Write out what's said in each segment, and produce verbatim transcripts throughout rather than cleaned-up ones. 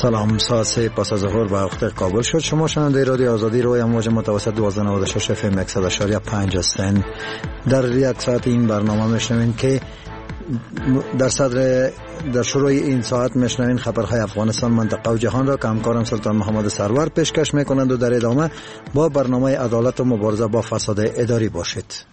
سلام، ساعت سه پس از ظهر به وقت کابل شد. شما شنونده رادیو آزادی روی امواج متوسط دوازده و نود و شش اف ام صد و پنج هستین. در یک ساعت این برنامه میشنوین که در صدر در شروع این ساعت میشنوین خبرهای افغانستان، منطقه و جهان را که همکارم سلطان محمد سرور پیشکش میکنند و در ادامه با برنامه عدالت و مبارزه با فساد اداری باشید.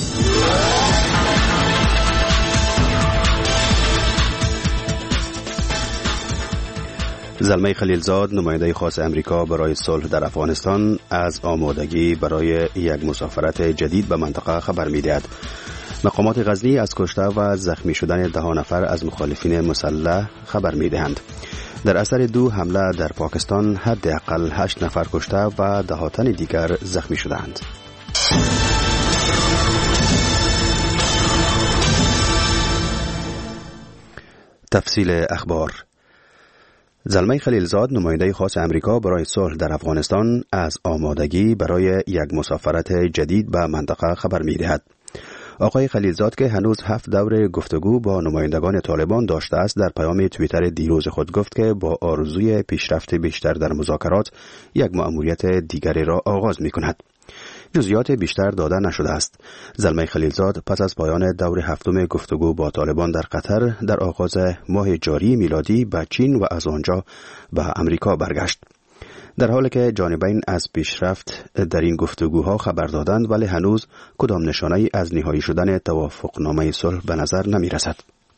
زلمه خلیلزاد، نماینده خاص امریکا برای صلح در افغانستان، از آمادگی برای یک مسافرت جدید به منطقه خبر می‌دهد. مقامات غزنی از کشته و زخمی شدن ده نفر از مخالفین مسلح خبر می‌دهند. در اثر دو حمله در پاکستان حداقل هشت نفر کشته و ده تن دیگر زخمی شدند. تفصیل اخبار. زلمه خلیلزاد، نماینده خاص امریکا برای صلح در افغانستان، از آمادگی برای یک مسافرت جدید به منطقه خبر می‌دهد. آقای خلیلزاد که هنوز هفت دور گفتگو با نمایندگان طالبان داشته است، در پیام توییتر دیروز خود گفت که با آرزوی پیشرفت بیشتر در مذاکرات یک مأموریت دیگری را آغاز می‌کند. جزئیات بیشتر داده نشده است. زلمه خلیلزاد پس از پایان دور هفتم گفتگو با طالبان در قطر در آغاز ماه جاری میلادی به چین و از آنجا به امریکا برگشت. در حالی که جانبین از پیشرفت در این گفتگوها خبر دادند، ولی هنوز کدام نشانه‌ای از نهایی شدن توافقنامه صلح به نظر نمی رسد.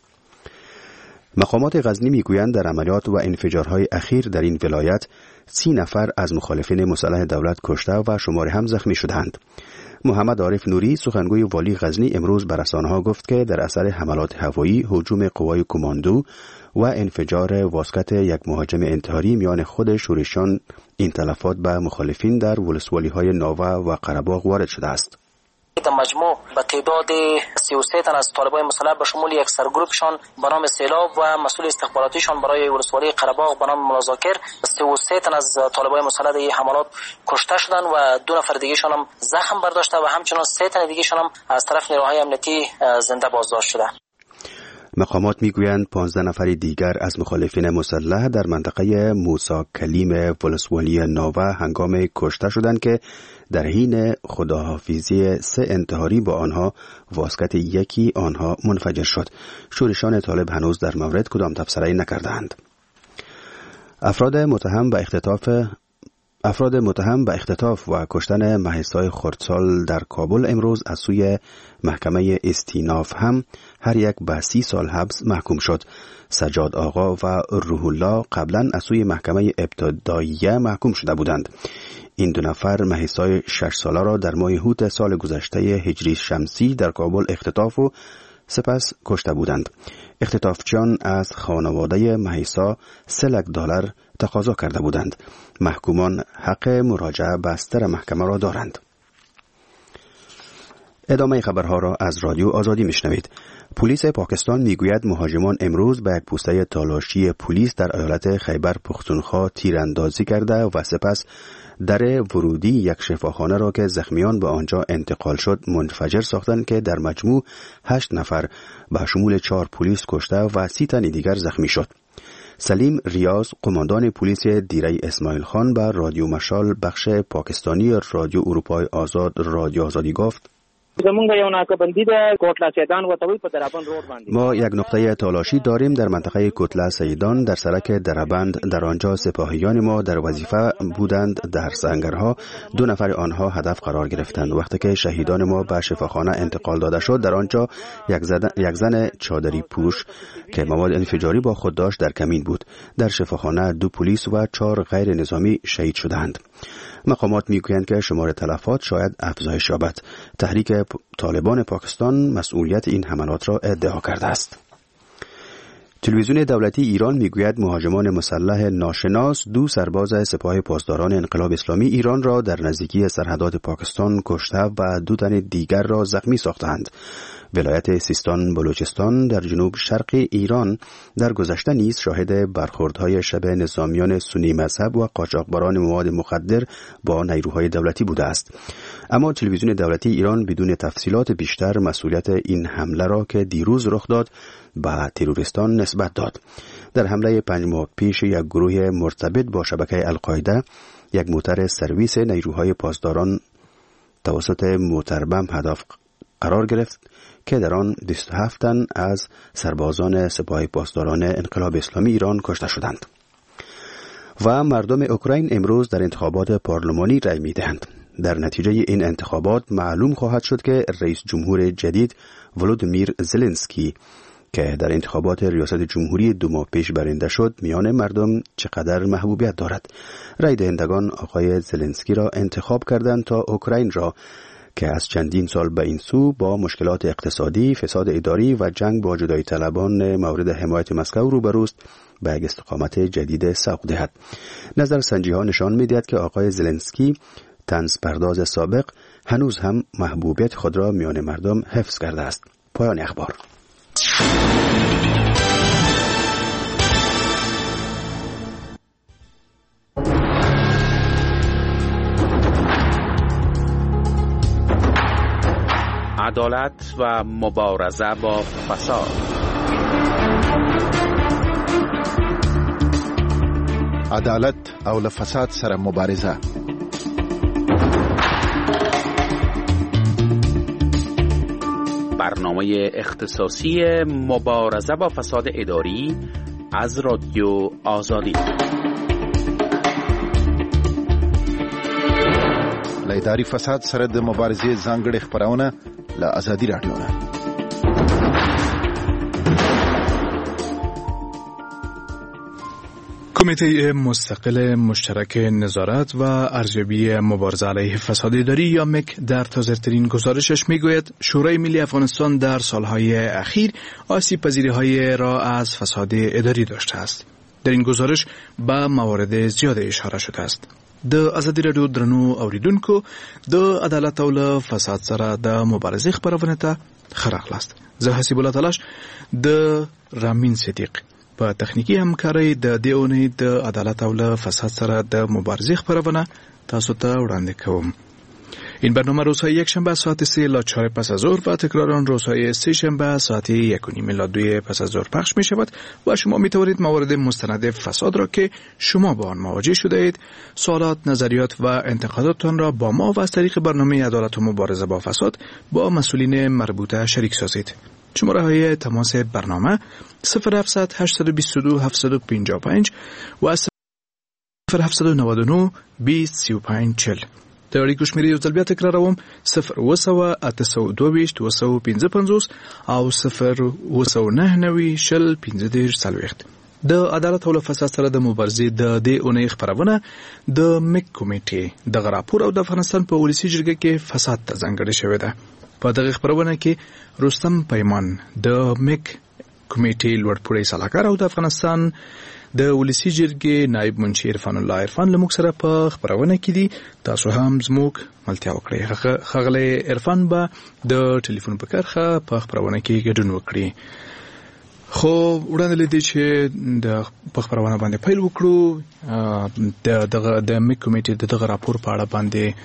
مقامات غزنی میگویند در عملیات و انفجارهای اخیر در این ولایت سی نفر از مخالفین مسلح دولت کشته و شماری هم زخمی شدند. محمد عارف نوری، سخنگوی والی غزنی، امروز به رسانه‌ها گفت که در اثر حملات هوایی، هجوم قوای کماندو و انفجار واسکت یک مهاجم انتحاری میان خود شورشیان، این تلفات به مخالفین در ولسوالی‌های ناوه و قره‌باغ وارد شده است. در مجموع به تعداد سی و سه تن از طالبان مسلح به شمول یک سرگروپشان به نام سیلاب و مسئول استخباراتیشان برای ولسوالی قره‌باغ به نام ملاذاکر، سی و سه تن از طالبان مسلح در این حملات کشته شدند و دو نفر دیگه شان هم زخم برداشته و همچنان سه تن دیگه شان هم از طرف نیروهای امنیتی زنده بازداشت شده. مقامات میگویند پانزده نفر دیگر از مخالفین مسلح در منطقه موسی کلیم ولسوالی ناوه هنگام کشته شدند که در حین خداحافظی سه انتحاری با آنها واسکت یکی آنها منفجر شد. شورشان طالب هنوز در مورد کدام تبصره‌ای نکردند. افراد متهم به اختطاف افراد متهم به اختطاف و کشتن مهسا خردسال در کابل امروز از سوی محکمه استیناف هم هر یک به سی سال حبس محکوم شد. سجاد آقا و روح الله قبلا از سوی محکمه ابتداییه محکوم شده بودند. این دو نفر مهسا شش ساله را در ماه هوت سال گذشته هجری شمسی در کابل اختطاف و سپس کشته بودند. اختطافچیان از خانواده مهسا سه لک دلار تقاضا کرده بودند. محکومان حق مراجعه به استر محکمه را دارند. ادامه خبرها را از رادیو آزادی میشنوید. پلیس پاکستان میگوید مهاجمان امروز به یک پوسته تالاشی پلیس در ایالت خیبر پختونخوا تیراندازی کرده و سپس در ورودی یک شفاخانه را که زخمیان به آنجا انتقال شد منفجر ساختند که در مجموع هشت نفر به شمول چهار پلیس کشته و سی تن دیگر زخمی شد. سلیم ریاض، قماندان پلیس دیره اسماعیل خان، به رادیو مشال بخش پاکستانی رادیو اروپای آزاد رادیو آزادی گفت: ما یک نقطه تالاشی داریم در منطقه کتله سیدان در سرک دربند. در آنجا سپاهیان ما در وظیفه بودند. در سنگرها دو نفر آنها هدف قرار گرفتند. وقتی که شهیدان ما به شفاخانه انتقال داده شد، در آنجا یک, یک زن چادری پوش که مواد انفجاری با خود داشت در کمین بود. در شفاخانه دو پلیس و چهار غیر نظامی شهید شدند. مقامات میگویند که شمار تلفات شاید افزایش یابد. تحریک طالبان پاکستان مسئولیت این حملات را ادعا کرده است. تلویزیون دولتی ایران میگوید مهاجمان مسلح ناشناس دو سرباز سپاه پاسداران انقلاب اسلامی ایران را در نزدیکی سرحدات پاکستان کشته و دو تن دیگر را زخمی ساختند. ولایت سیستان بلوچستان در جنوب شرق ایران در گذشته نیز شاهد برخوردهای شب نظامیان سنی مذهب و قاچاقبران مواد مخدر با نیروهای دولتی بوده است. اما تلویزیون دولتی ایران بدون تفصیلات بیشتر مسئولیت این حمله را که دیروز رخ داد به تروریستان نسبت داد. در حمله پنج ماه پیش یک گروه مرتبط با شبکه القاعده یک موتر سرویس نیروهای پاسداران توسط موتر بم هدف قرار گرفت که در آن بیست و هفت تن از سربازان سپاه پاسداران انقلاب اسلامی ایران کشته شدند. و مردم اوکراین امروز در انتخابات پارلمانی رای می‌دهند. در نتیجه این انتخابات معلوم خواهد شد که رئیس جمهور جدید ولودیمیر زلنسکی که در انتخابات ریاست جمهوری دو ماه پیش برنده شد میان مردم چقدر محبوبیت دارد. رای دهندگان آقای زلنسکی را انتخاب کردند تا اوکراین را که از چندین سال به این سو با مشکلات اقتصادی، فساد اداری و جنگ با جدایی طلبان مورد حمایت مسکو روبروست به یک استقامت جدید سوق دهد. نظر سنجی ها نشان می‌دهد که آقای زلنسکی طنز پرداز سابق هنوز هم محبوبیت خود را میان مردم حفظ کرده است. پایان اخبار. عدالت و مبارزه با فساد. عدالت او له فساد سره مبارزه. برنامه اختصاصی مبارزه با فساد اداری از رادیو آزادی. له اداري فساد سره د مبارزې ځانګړې خبرونه له آزادي رادیو نه. کمیته مستقل مشترک نظارت و ارزیابی مبارزه علیه فساد اداری یا مک در تازه‌ترین گزارشش میگوید شورای ملی افغانستان در سالهای اخیر آسیب پذیری‌های را از فساد اداری داشته است. در این گزارش به موارد زیاد اشاره شده است. د آزادی رادیو درنو اوریدونکو د عدالت او له فساد سره د مبارزې خبرونه ته خراغلاست. زه حسیب الله تلاش د رامین صدیق په تخنیکی همکارۍ د دې اونۍ د عدالت او له فساد سره د مبارزې خبرونه تاسو ته وړاندې کوم. این برنامه روزهای یک شنبه ساعت سه الی چهار پس از ظهر و تکرار آن روزهای سه شنبه ساعت یک و نیم الی دو پس از ظهر پخش می شود و شما می توانید موارد مستند فساد را که شما با آن مواجه شده اید، سوالات، نظریات و انتقاداتتان را با ما و از طریق برنامه عدالت و مبارزه با فساد با مسئولین مربوطه شریک سازید. شماره های تماس برنامه صفر هفتصد هشتصد و بیست و دو هفتصد و پنجاه و پنج و صفر هفتصد و نود و نه بیست سی و پنج چهل. د اړیکو شمیرې یو ځل بیا تکراروم صفر اوه سوه اته سوه دوه ویشت اوه سوه پنځه پنځوس او صفر اوه سوه نهه نوي شل پنځه دېرش څلوېښت. د عدالت او له فساد سره د مبارزې د دې اونۍ خپرونه د مک کمیټې دغه راپور او د افغانستان په ولسي جرګه کې فساد ته ځانګړې شوې ده. په دغه خپرونه کې رستم پیمان د مک کمیټې لوړپوړی سلاکار او د افغانستان د ولسي جرګې نائب منشي عرفان الله عرفان له موږ سره په خپرونه کې دي. تاسو هم زموږ ملتیا وکړئ. ښاغلی عرفان به د ټلیفون په کرښه په خپرونه کې ګډون وکړي. خو وړاندې له دې چې د په خپرونه باندې پیل وکړو، د دغه د مک کمیټې د دغه راپور په اړه باندې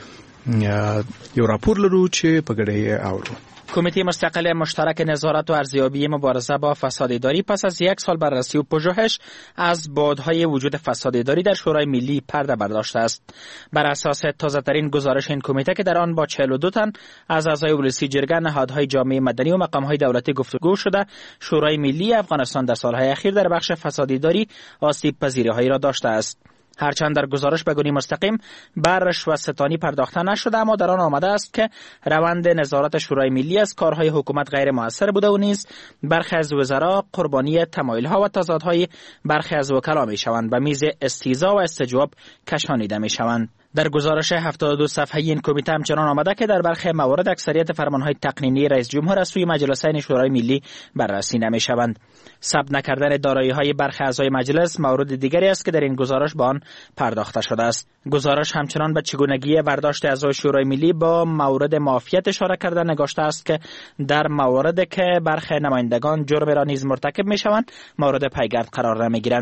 یو راپور لرو چې په ګډه یې اورو. کمیته مستقل مشترک نظارت و ارزیابی مبارزه با فساد اداری پس از یک سال بررسی و پژوهش از بعدهای وجود فساد اداری در شورای ملی پرده برداشته است. بر اساس تازه‌ترین گزارش این کمیته که در آن با چهل و دو تن از اعضای ولسی جرگه، نهادهای جامعه مدنی و مقامهای دولتی گفتگو شده، شورای ملی افغانستان در سالهای اخیر در بخش فساد اداری آسیب پذیری‌هایی را داشته است. هرچند در گزارش به گونه مستقیم بر رشوه‌ستانی پرداخته نشده، اما در آن آمده است که روند نظارت شورای ملی از کارهای حکومت غیر مؤثر بوده و نیز برخی از وزرا قربانی تمایل‌ها و تضادهای برخی از وکلا می‌شوند و میز استیضاح و استجواب کشانیده می‌شوند. در گزارش هفتاد و دو صفحه‌ای این کمیته همچنان آمده که در برخی موارد اکثریت فرمانهای تقنینی رئیس جمهور از سوی مجلسین شورای ملی بررسی نمی‌شوند. ثبت نکردن دارایی‌های برخی اعضای مجلس مورد دیگری است که در این گزارش با آن پرداخته شده است. گزارش همچنان به چگونگی برداشت اعضای شورای ملی با مورد معافیت اشاره کرده نگاشته است که در مواردی که برخی نمایندگان جرم را نیز مرتکب می‌شوند مورد پیگرد قرار نمی‌گیرند.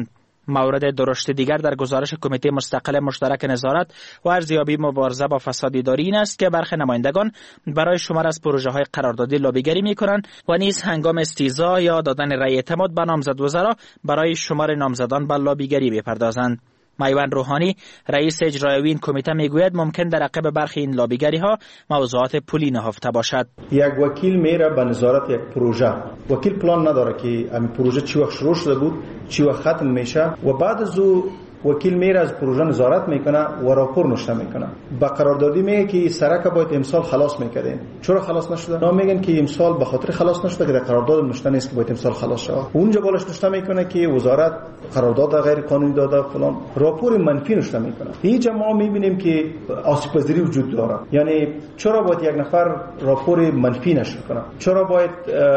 مورد درشت دیگر در گزارش کمیته مستقل مشترک نظارت و ارزیابی مبارزه با فساد اداری این است که برخی نمایندگان برای شمار از پروژه های قراردادی لابیگری می کنند و نیز هنگام استیضاح یا دادن رأی اعتماد به نامزد وزرا برای شمار نامزدان به لابیگری بپردازند. میوند روحانی رئیس اجرایی این کمیته میگوید ممکن در عقب برخی این لابیگری ها موضوعات پولی نهفته باشد. یک وکیل میره به نظارت یک پروژه، وکیل پلان نداره که این پروژه چی وقت شروع شده بود، چی وقت ختم میشه و بعد از او وکیل میره از پروژه نظارت میکنه و راپور نوشته میکنه. با قراردادی میگه که سرک باید امسال خلاص میکردین، چرا خلاص نشده؟ نه میگن که امسال به خاطر خلاص نشده که در قرارداد نوشته نیست که باید امسال خلاص شه. اونجا بالش نوشته میکنه که وزارت قرارداد غیر قانونی داده فلان، راپور منفی نوشته میکنه. اینجا ما میبینیم که آسیب پذیری وجود داره. یعنی چرا باید یک نفر راپور منفی نشر کنه؟ چرا باید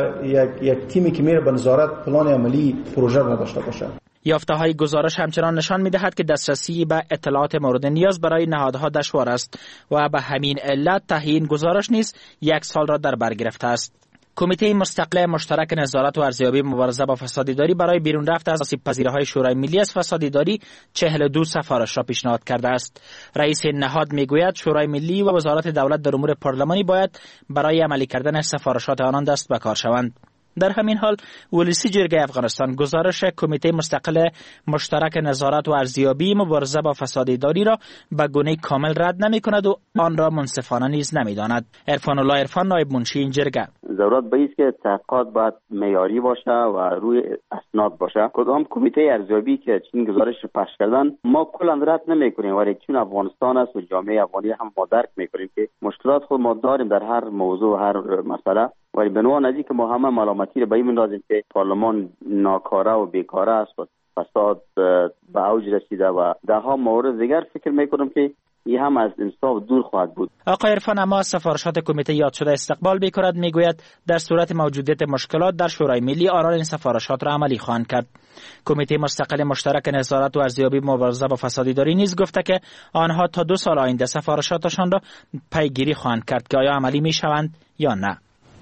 یک یک تیمی که میره به نظارت پلان عملی پروژه نداشته باشه؟ یافته های گزارش همچنان نشان می دهد که دسترسی به اطلاعات مورد نیاز برای نهادها دشوار است و به همین علت تهیه گزارش نیز یک سال را در بر گرفته است. کمیته مستقل مشترک نظارت و ارزیابی مبارزه با فساد اداری برای بیرون رفت از آسیب پذیری‌های شورای ملی از فساد اداری چهل و دو سفارش را پیشنهاد کرده است. رئیس نهاد میگوید شورای ملی و وزارت دولت در امور پارلمانی باید برای عملی کردن سفارشات آنان دست به کار شوند. در همین حال ولسی جرگه افغانستان گزارش کمیته مستقل مشترک نظارت و ارزیابی مبارزه با فساد اداری را به گونه کامل رد نمی کند و آن را منصفانه نیز نمی داند. عرفان الله عرفان نایب منشی این جرگه: ضرورت به است که تحقیقات باید معیاری باشه و روی اسناد باشه. کدام کمیته ارزیابی که چین گزارش پخش کردن ما کلا رد نمی کنیم، ولی چون افغانستان است و جامعه افغانی هم ما درک می کنیم که مشکلات خود ما داریم در هر موضوع و هر مسئله، ولی به نوع نزدیک ما همه ملامتی رو به این میندازیم که پارلمان ناکاره و بیکاره است و فساد به اوج رسیده و ده ها مورد دیگر. فکر میکنم که این هم از انصاف دور خواهد بود. آقای عرفان اما سفارشات کمیته یاد شده استقبال می‌کند، میگوید در صورت موجودیت مشکلات در شورای ملی آنان این سفارشات را عملی خواهند کرد. کمیته مستقل مشترک نظارت و ارزیابی مبارزه با فساد اداری نیز گفته که آنها تا دو سال آینده سفارشاتشان را پیگیری خواهند کرد که آیا عملی می‌شوند یا نه.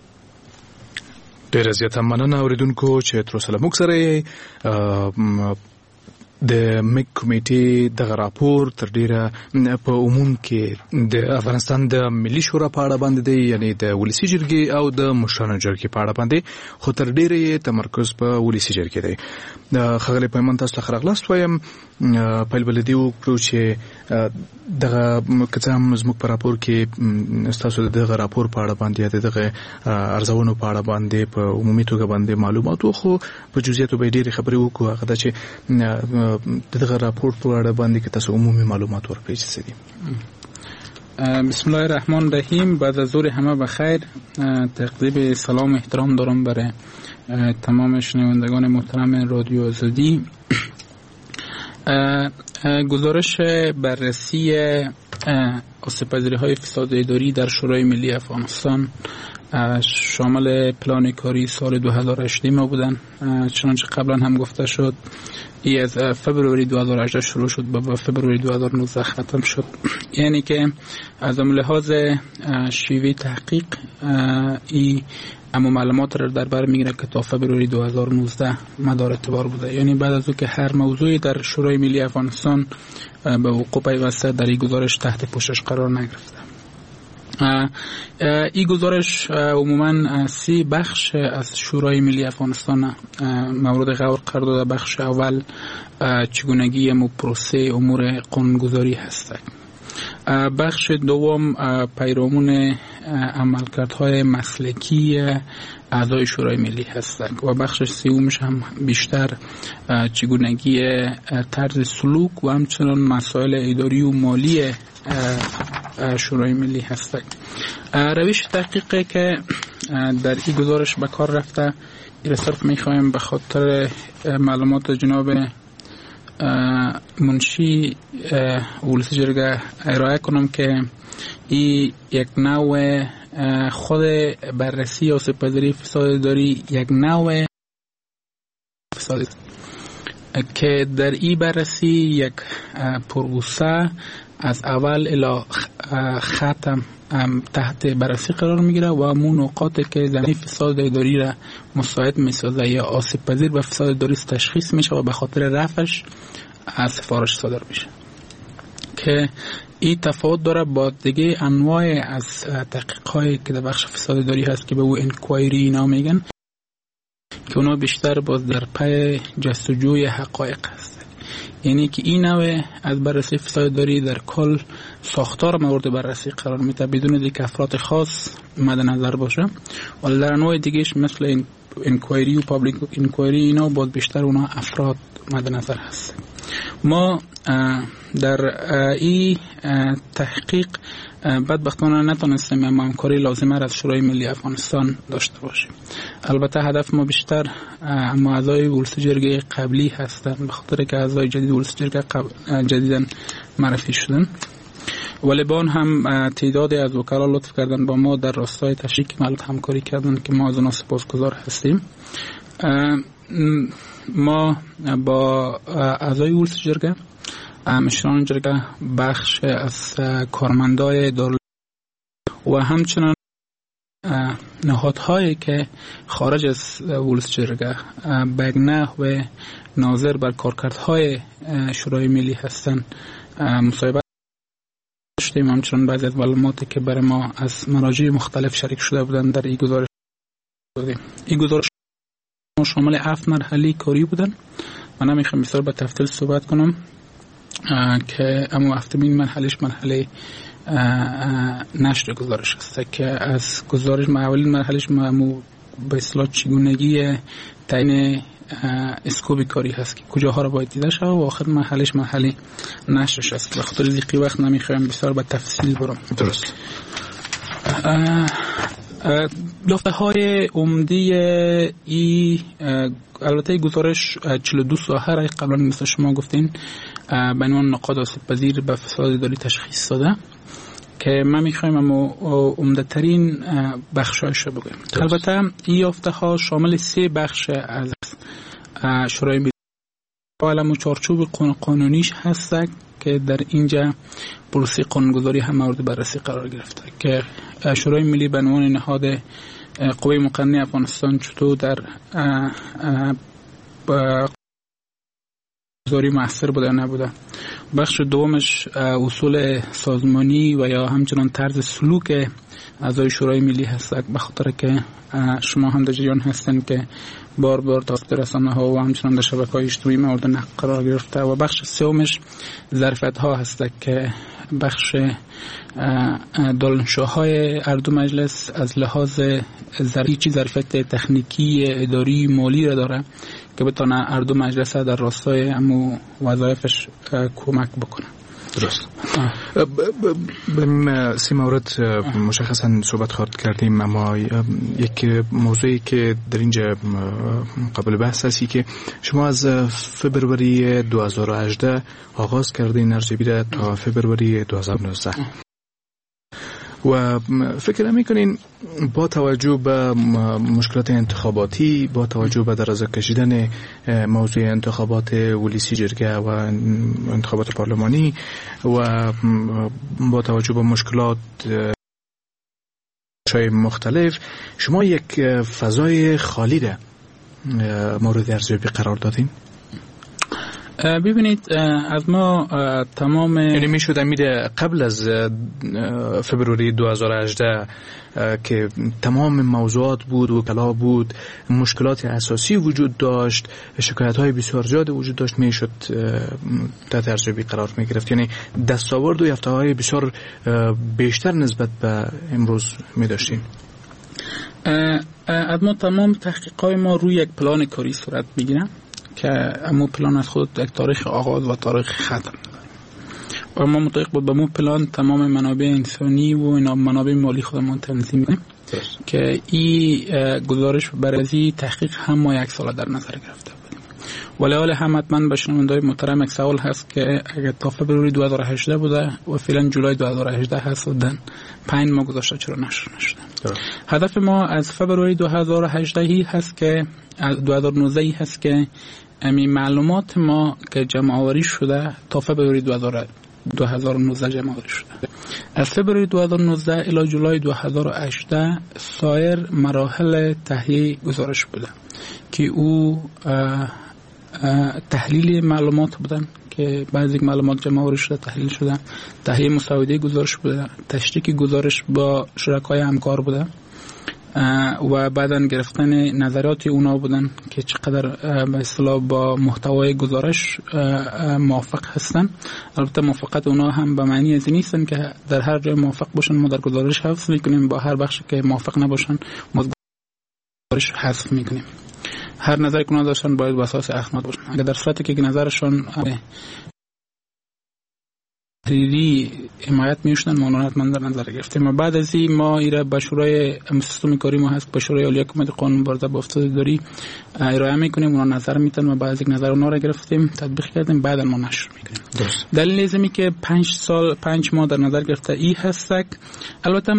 ډېر زیاته مننه اوریدونکو چې تر اوسه له موږ سره د میک کمیټې دغه راپور تر ډیره په عموم کې د افغانستان د ملي شورا په اړه باندې دی، یعنی د ولسی جرګې او د مشرانو جرګې په اړه باندې، خو تر ډیره تمرکز په ولسی جرګې دی. ښاغلی پیمان تاسو ته راغلاست وایم، پیل به له دې وکړو چې دغه که څه هم زموږ په راپور کې ستاسو د دغه راپور په اړه باندې یا د دغه ارزونو په اړه باندې په عمومي توګه باندې معلومات و، خو په جزئیاتو به ډېرې خبرې وکړو. هغه دا چې د دغه راپور په اړه باندې که تاسو عمومي معلومات ورکړئ څه دي. بسم الله الرحمن الرحیم. بعد از ظهر همه بخیر. تقدیم سلام و احترام دارم برای تمام شنوندگان محترم رادیو آزادی. گزارش بررسی آسیب‌پذیری‌های فساد اداری در شورای ملی افغانستان شامل پلان کاری سال دو هزار و هجده ما بودن. چنانچه قبلا هم گفته شد ای از فبروری دو هزار و هجده شروع شد و به فبروری دو هزار و نوزده ختم شد. یعنی که از لحاظ شیوه تحقیق ای اما معلومات را در بر میگیره که تا فبروری دو هزار و نوزده مدار اعتبار بوده، یعنی بعد از او که هر موضوعی در شورای ملی افغانستان به وقوع پیوسته در این گزارش تحت پوشش قرار نگرفته. این گزارش عموما سی بخش از شورای ملی افغانستان مورد غور قرار داده. بخش اول چگونگی و پروسه امور قانونگذاری هست. بخش دوم پیرامون عملکردهای مسلکی اعضای شورای ملی هستند و بخش سومش هم بیشتر چگونگی طرز سلوک و همچنان مسائل اداری و مالی شورای ملی هستند. روش تحقیقی که در این گزارش به کار رفته این صرف میخوایم به خاطر معلومات جناب منشی ولسی جرگه ارائه کنم که این یک نوع خود بررسی آسیب‌پذیری فساد اداری یک نوع فساد که در این بررسی یک پروسه از اول الی ختم تحت بررسی قرار میگیره و همون نقاطی که زمینه فساد اداری را مساعد میسازه یا آسیب پذیر به فساد اداری تشخیص میشه و به خاطر رفعش از سفارش صادر میشه که این تفاوت داره با دیگه انواع از تحقیق‌هایی که در بخش فساد اداری هست که به او انکوایری اینا میگن که اونا بیشتر باز در پی جستجوی حقایق هست. یعنی که این نوع از بررسی فساد اداری در کل ساختار مورد بررسی قرار میده بدون دیگه افراد خاص مد نظر باشه، ولی در انواع دیگهش مثل انکوایری و پابلیک انکوایری اینا باز بیشتر اونا افراد مد نظر هست. ما در این تحقیق بدبختانه نتونستیم همکاری لازمه را از شورای ملی افغانستان داشته باشیم. البته هدف ما بیشتر اما اعضای ولس جرگه قبلی هستند، به خاطر که اعضای جدید ولس جرگه جدیداً معرفی شدن، ولی با آن هم تعدادی از وکلا لطف کردن با ما در راستای تشریک ملت همکاری کردن که ما از اونا سپاسگزار هستیم. ما با اعضای ولس جرگه مشران جرگه بخش از کارمندای دارالعلوم و همچنان نهادهایی که خارج از ولس جرگه بگنه و ناظر بر کارکردهای شورای ملی هستند مصاحبه داشتیم. همچنان بعضی از معلوماتی که برای ما از مراجع مختلف شریک شده بودند در این گزارش دادیم. این گزارش شامل هفت مرحله کاری بودن. من نمیخوام بسیار به تفصیل صحبت کنم که اما هفتمین مرحلهش مرحله نشر گزارش است که از گزارش اولین مرحلهش معمول به اصطلاح چگونگی تعیین اسکوب کاری هست که کجاها رو باید دیده شود و آخر مرحلهش مرحله نشرش است که به خاطر ضیق وقت نمیخوام بسیار به تفصیل برم. درست. دفعه های عمدی ای البته گزارش چهل و دو ساحه را قبلا مثل شما گفتین به عنوان نقاط آسیب پذیر به فساد اداری تشخیص داده که ما میخوایم اما عمده ترین بخشایش رو بگویم. البته این یافته ها شامل سه بخش از شورای ملی و چارچوب قانونیش هست که در اینجا پروسه قانونگذاری هم مورد بررسی قرار گرفته که شورای ملی به عنوان نهاد قوه مقننه افغانستان چطور در گذاری مؤثر بوده نبوده. بخش دومش اصول سازمانی و یا همچنان طرز سلوک اعضای شورای ملی هست، به خاطر که شما هم در جریان هستن که بار بار در رسانه‌ها و همچنان در شبکه‌های اجتماعی مورد نقد قرار گرفته. و بخش سومش ظرفیت‌ها هست که بخش دانشجوهای اردو مجلس از لحاظ ظرفیت ظرفیت تکنیکی اداری مالی را داره که بتونه اردو مجلس در راستای امو وظایفش کمک بکنه. درست. به سی مورد مشخصا صحبت خواهد کردیم، اما یک موضوعی که در اینجا قابل بحث هستی که شما از فبروری دو هزار و هجده آغاز کردین ارزیابی را تا فبروری دو هزار و نوزده و فکر میکنین با توجه به مشکلات انتخاباتی، با توجه به درازا کشیدن موضوع انتخابات ولسی جرگه و انتخابات پارلمانی و با توجه به مشکلات شای مختلف، شما یک فضای خالی را مورد ارزیابی قرار دادین؟ ببینید از ما تمام یعنی می شود میده قبل از فبروری دو هزار و هجده که تمام موضوعات بود، وکلا بود، مشکلات اساسی وجود داشت، شکایت های بسیار زیاد وجود داشت، می شد تحت ارزیابی قرار می گرفت، یعنی دستاورد و یافته های بسیار بیشتر نسبت به امروز می داشتیم. از ما تمام تحقیق های ما روی یک پلان کاری صورت می گیرن که امو پلان از خود یک تاریخ آغاز و تاریخ ختم و ما مطابق بود به مو پلان تمام منابع انسانی و اینا منابع مالی خودمون تنظیم کنیم که این گزارش بررسی تحقیق هم ما یک سال در نظر گرفته بودیم. ولی حال هم حتما به شنونده‌های محترم یک سوال هست که اگر تا فبروری دو هزار و هجده بوده و فعلا جولای دو هزار و هجده هست و دن پنج ماه گذشته چرا نشر نشده؟ هدف ما از فبروری دو هزار و هجده هی هست که دو هزار و نوزده هست که امی معلومات ما که جمع آوری شده تا فبروری دو هزار و دو هزار و نوزده جمع آوری شده. از فوریه دو هزار و نوزده الی جولای دو هزار و هجده سایر مراحل تهیه گزارش بوده که او اه اه تحلیل معلومات بودن که بعضی معلومات جمع آوری شده، تحلیل شده، تهیه مسوده گزارش بوده، تشریک گزارش با شرکای همکار بوده و بعداً گرفتن نظرات اونا بودن که چقدر به اصطلاح با محتوای گزارش موافق هستن. البته موافقت اونا هم به معنی از نیستن که در هر جای موافق باشن ما در گزارش حذف میکنیم، با هر بخشی که موافق نباشن ما گزارش حذف میکنیم. هر نظری که اونا داشتن باید بر اساس اسناد باشن. اگر در صورتی که نظرشون تحریری حمایت میشدن مانونت من در نظر گرفتیم و بعد از این ما ایره به شورای سیستم کاری ما هست به شورای عالی کمیته قانون مبارزه با فساد اداری ارائه میکنیم، اونا نظر میتن و بعد از یک نظر اونا را گرفتیم تطبیق کردیم، بعد ما نشر میکنیم. دلیل ازمی که پنج سال پنج ماه در نظر گرفته ای هستک. البته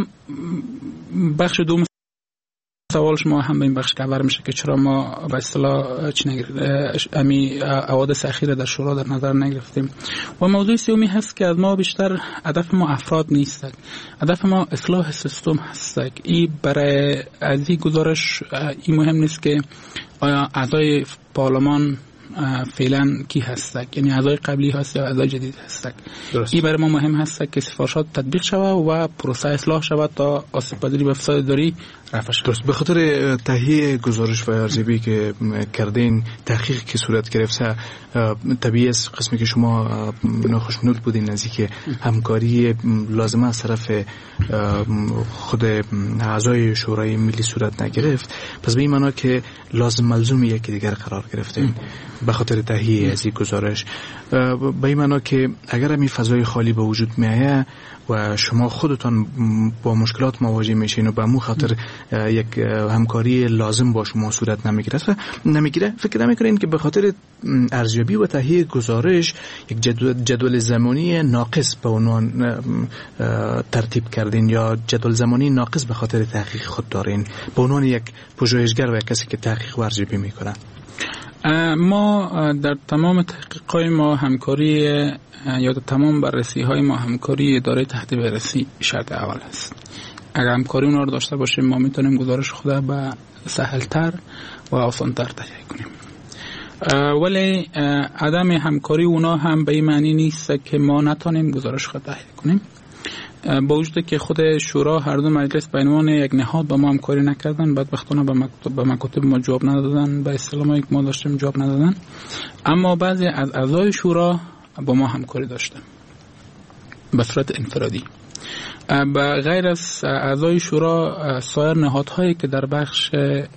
بخش دوم سوال شما هم به این بخش کور میشه که چرا ما به اصطلاح چی نگرفتیم امی حوادث اخیره در شورا در نظر نگرفتیم. و موضوع سومی هست که از ما بیشتر هدف ما افراد نیست، هدف ما اصلاح سیستم هست. این برای از این گزارش این مهم نیست که آیا اعضای پارلمان فعلا کی هستک، یعنی اعضای قبلی هست یا اعضای جدید هستک. این برای ما مهم هست که سفارشات تطبیق شود و پروسه اصلاح شود تا آسیب پذیری به فساد اداری رفع شود. درست. به خاطر تهیه گزارش و ارزیابی که کردین، تحقیق که صورت گرفته، طبیعی است قسمی که شما ناخوشنود بودین از اینکه همکاری لازمه از طرف خود اعضای شورای ملی صورت نگرفت، پس به این معنا که لازم ملزوم یکی دیگر قرار گرفتین به خاطر تهیه از این گزارش. به این معنا که اگر همین فضای خالی به وجود میایه و شما خودتان با مشکلات مواجه میشین و به مو خاطر یک همکاری لازم با شما صورت نمیگیره نمیگیره فکر نمیکنین که به خاطر ارزیابی و تهیه گزارش یک جدول, جدول زمانی ناقص به عنوان ترتیب کردین یا جدول زمانی ناقص به خاطر تحقیق خود دارین به عنوان یک پژوهشگر و یک کسی که تحقیق و ارزیابی میکنه؟ ما در تمام تحقیقات ما همکاری یا در تمام بررسی های ما همکاری اداره تحت بررسی شرط اول است. اگر همکاری اونا رو داشته باشیم ما میتونیم گزارش خود به سهلتر و آسانتر تهیه کنیم. ولی عدم همکاری اونا هم به این معنی نیست که ما نتونیم گزارش خود تهیه کنیم. با وجود که خود شورا هر دو مجلس به عنوان یک نهاد با ما همکاری نکردن، بدبختانه به مکتوب به مکاتب ما جواب ندادن، به اصطلاح ما داشتیم جواب ندادن، اما بعضی از اعضای شورا با ما همکاری داشتن به صورت انفرادی. به غیر از اعضای شورا سایر نهادهایی که در بخش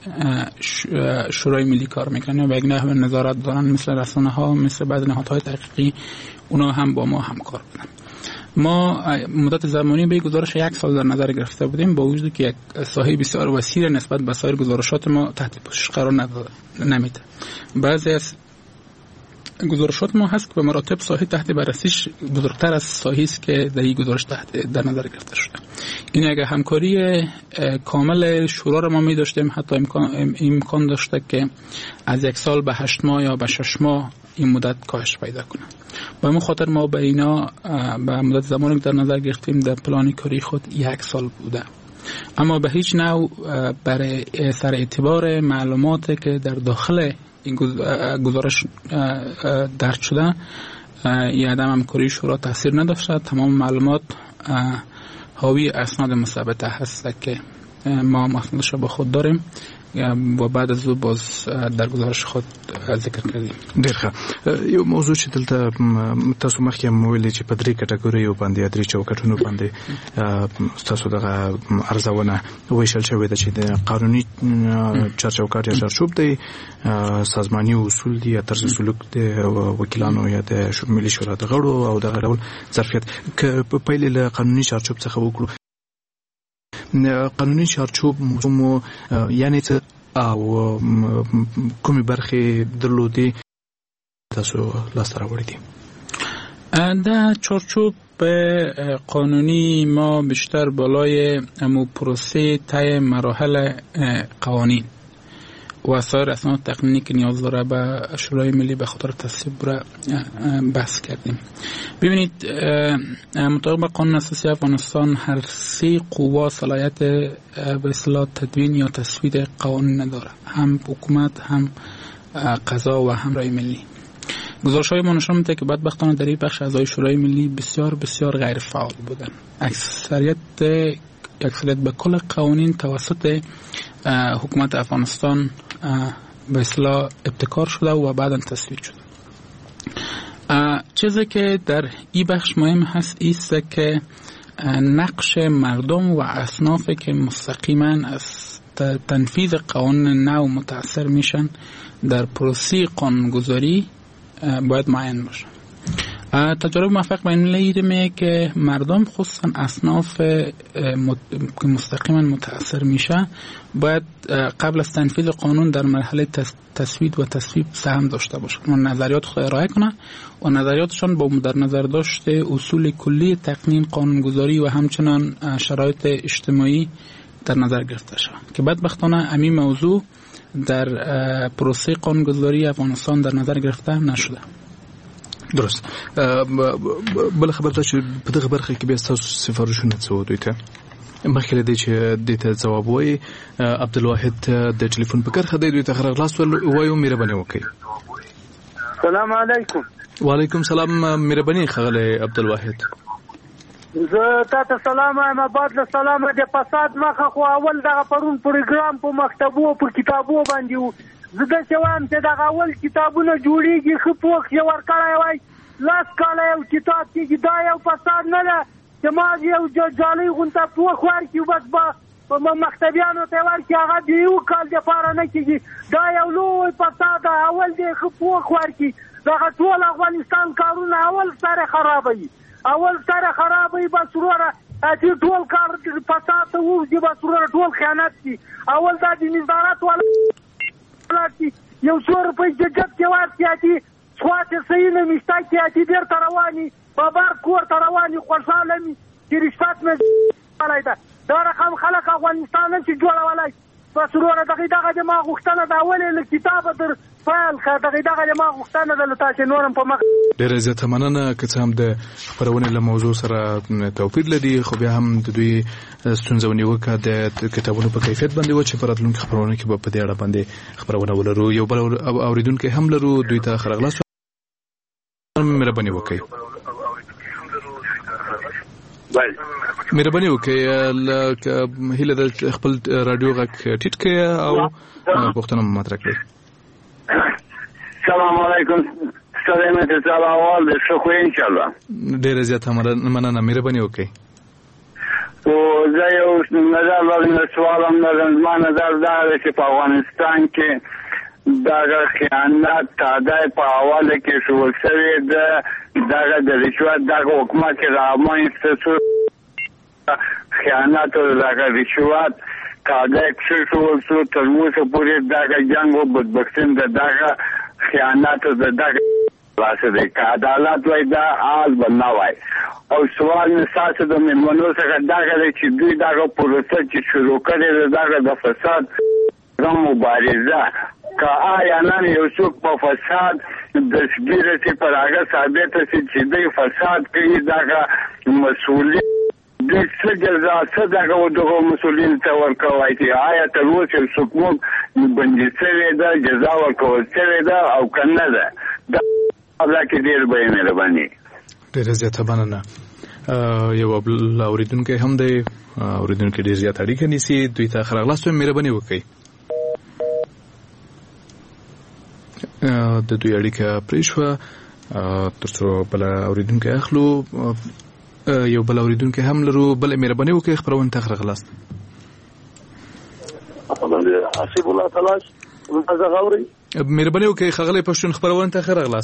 شورای ملی کار میکنن و یک نحو نظارت دارن مثل رسانه ها، مثل بعض نهادهای تحقیقی، اونا هم با ما همکار بودن. ما مدت زمانی به گزارش یک سال در نظر گرفته بودیم با وجودی که یک ساحه بسیار وسیع نسبت به سایر گزارشات ما تحت پوشش قرار نمیده. بعضی از گزارشات ما هست که به مراتب ساحه تحت بررسیش بزرگتر از ساحه‌ای است که در این گزارش تحت در نظر گرفته شده. این اگه همکاری کامل شورا را ما می داشتیم حتی امکان امکان داشته که از یک سال به هشت ماه یا به شش ماه این مدت کاهش پیدا کنه. به همون خاطر ما به اینا به مدت زمانی که در نظر گرفتیم در پلان کاری خود یک سال بوده، اما به هیچ نوع برای سر اعتبار معلوماتی که در داخل این گزارش درج شده این عدم همکاری شورا تاثیر نداشته. تمام معلومات حاوی اسناد مثبت هست که ما اسنادش با خود داریم و بعد از او باز در گزارش خود ذکر کردیم. ډیر ښه. یو موضوع چې دلته تاسو مخکې هم ویلي چې په درې کټګوریو باندې درې چوکاټونو باندې تاسو دغه ارزونه ویشل شوې ده چې د قانوني چارچوکاټ یا چارچوب دی، سازماني اصول دي یا طرز سلوک د وکیلانو یا د ملي شورا د غړو او دغه ډول ظرفیت. که په پیل له قانوني چارچوب څخه وکړو، قانوني چارچوب مو یعنی څه او کومې برخې درلودې تاسو لاسته راوړې دي؟ در چارچوب قانونی ما بیشتر بالای امو پروسه طی مراحل قوانین و سایر اسناد تقنینی که نیاز داره به شورای ملی به خاطر تصویب را بحث کردیم. ببینید مطابق با قانون اساسی افغانستان هر سه قوا صلاحیت به اصطلاح تدوین یا تصویب قانون نداره، هم حکومت، هم قضا و هم شورای ملی. گزارش‌های ما نشون میده که بدبختانه در این بخش اعضای شورای ملی بسیار بسیار غیر فعال بودن. اکثریت اکثریت به کل قوانین توسط حکومت افغانستان به اصطلاح ابتکار شده و بعداً تصویب شده. چیزی که در این بخش مهم هست ایست که نقش مردم و اصنافی که مستقیما از تنفیذ قانون نو متاثر میشن در پروسه قانونگذاری باید معین باشه. تجارب موفق بین المللی میگه که مردم خصوصا اصناف که مستقیما متاثر میشه باید قبل از تنفیذ قانون در مرحله تصویب و تصویب سهم داشته باشه و نظریات خود ارائه کنه و نظریاتشان با در نظر داشته اصول کلی تقنین قانونگذاری و همچنان شرایط اجتماعی در نظر گرفته شود که بدبختانه همین موضوع در پروسه قانونگذاری افغانستان در نظر گرفته نشده. درست. بل خبر ته چې په دغه برخه کې به تاسو سفارشونه څه دوی ته مخکې لدی چې د ته جواب وای عبدالواحد د ټلیفون په کرخه دی دوی ته خبر خلاص وایو مهرباني وکړئ. السلام علیکم. وعلیکم سلام مهرباني خغله عبدالواحد. زه تاسو سلام وایم آباد له سلام د فساد مخه خو اول دغه پرون پروګرام په مکتبو او په کتابو باندې وو. زه د شوام چې دغه اول کتابونه جوړیږي خو پوښ یو ورکړای وای لاس کاله یو کتاب کې دا یو فساد نه ده چې ما یو جالي غونته پوښ ورکړي بس په مکتبیانو ته ورکړي هغه دی یو کال د پاره نه کیږي دا یو لوی فساد اول دی خو پوښ ورکړي دغه ټول افغانستان کارونه اول سره خرابوي اول سره خرابوي بس وروره چې ټول کار فساد ته وځي بس وروره ټول خیانت دي اول دا د نظارت ولا یو څو روپۍ جګت کې ورتياتي خواته صحیح نه مشتا کې اتي ډیر ترواني بابار کور ترواني خوشاله می چې رشوت مې علایدا دا رقم خلک افغانستان چې جوړولای بس وروره دغه دغه د ما غوښتنه دا ولې له کتابه در فایل کا دغه دغه د ما غوښتنه د لته نورم په مخ ډیر زیاته مننه که څه هم د خبرونه له موضوع سره توپیر لري خو بیا هم د دوی ستونزونی وکړه د کتابونو په کیفیت باندې و چې په راتلونکي خبرونه کې به په دې اړه باندې خبرونه ولرو یو بل اوریدونکو هم لرو دوی ته خرغلاس مهرباني وکړئ. مهرباني وکړئ هیله د خپل رادیو غږ ټیټ کړئ او پوښتنه مطرح کړئ. السلام علیکم. سلام تعالی اول د شکو ان شاء الله. ډیر زیاته مننه مهرباني وکړئ. او زه یو نظر لرم سوالم لرم ما نظر دا چې په افغانستان کې دغه خیانت تادای په حواله کې شو شوی د دغه د رشوت دغه حکومت کې رامنځته شو خیانت او دغه رشوت تادای کې شو شو تر اوسه پورې دغه جنگ او بدبختین دغه خیانت او دغه واسه د عدالت وای دا آز بنوای او سوال نساسه د منونو څخه دغه چې دوی دغه پروسه چې شروع کړي دغه د فساد غو مبارزه که آیا نن یو څوک په فساد د سګیرټي پر هغه ثابت شي چې دوی فساد کوي دغه مسؤلیت د څه جزا څه دغه دغه مسؤلین ته ورکوي چې آیا تر اوسه څوک مو بندي شوی دا جزا ورکول شوی دا او کنه ده دا الله کې ډیر به مهرباني. ډیر زیاته مننه. یو بل اوریدونکو هم دی اوریدونکو ډیر زیات اړیکه نیسي دوی ته خرغلاس مهرباني وکړئ. د دوی اړیکه پریښوه ترڅو بل اوریدونکو اخلو یو بل اوریدونکو هم لرو بل مهرباني وکړئ خبرونه ته خرغلاس. حسیب الله تلاش زه غوړی مهرباني وکړئ خغلې پښتون خبرونه ته خرغلاس.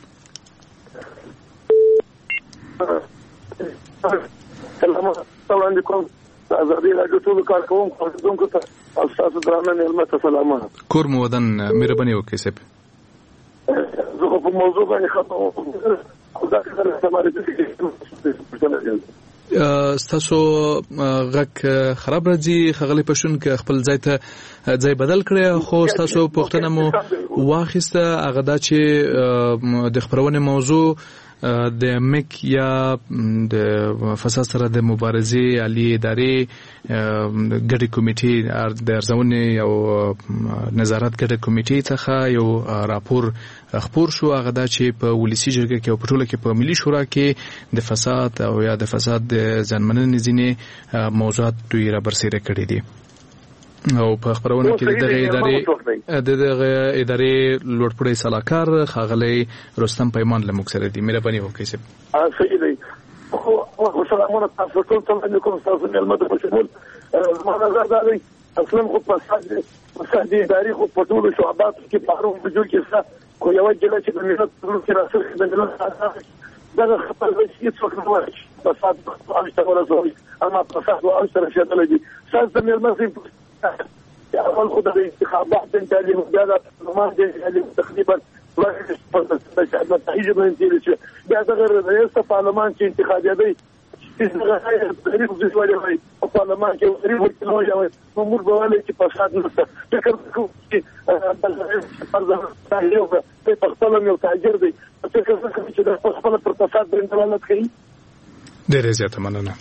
السلام علیکم. آزادی راډیو ټول کارکوونکو اوریدونکو ته تاسو درانه نعمت سلامات. کور مو ودان مهرباني وکړئ سپ. زه په موضوع باندې خبرم. خدا دې سره سماره دي. ستاسو غک خراب راځي خغلی پښون کې خپل ځای ته ځای بدل کړی خو ستاسو پوښتنه مو واخیسته هغه دا چې د خبرونې موضوع د مک یا د فساد سره د مبارزې عالی ادارې ګډې کمیټې د ارزونې او نظارت ګډې کمیټې څخه یو راپور خپور شو هغه دا چې په ولسی جرګه کې او په ټوله کې په ملي شورا کې د فساد او یا د فساد د ځانمننې ځینې موضوعات دوی را برسېره کړي دي او په خبرونه کې دغه ادارې دغه ادارې لوړپوړی سلاکار خاغلی رستم پیمان له موږ سره دي مهرباني وکړئ سب سیدي خو سلامونه تاسو ټول ته علیکم تاسو ملمه په شمول ما نظر دا دی اصلا خو فساد فساد اداري خو په ټولو شعباتو کې په هرو وجود کې څه خو یو جله چې د ملت ټول کې راځي د ملت دغه خپل هیڅ څوک نه وایي فساد او اشتغال زوی اما فساد او اشتغال شامل دي ساز د ملت يا أول خد الانتخابات أنت اللي مجرد ما اللي تقريبا بس عندنا تحيز من تيجي بعد غير رئيس البرلمان في انتخابات دي غير غريب زوالي هاي البرلمان كي غريب الكلام أمور بوالي كي فساد نفسه فكر كي برضه تاجر في تختلم يوتاجر دي فكر فكر كي ده فصل الفساد بين دولات كي درجة تمنى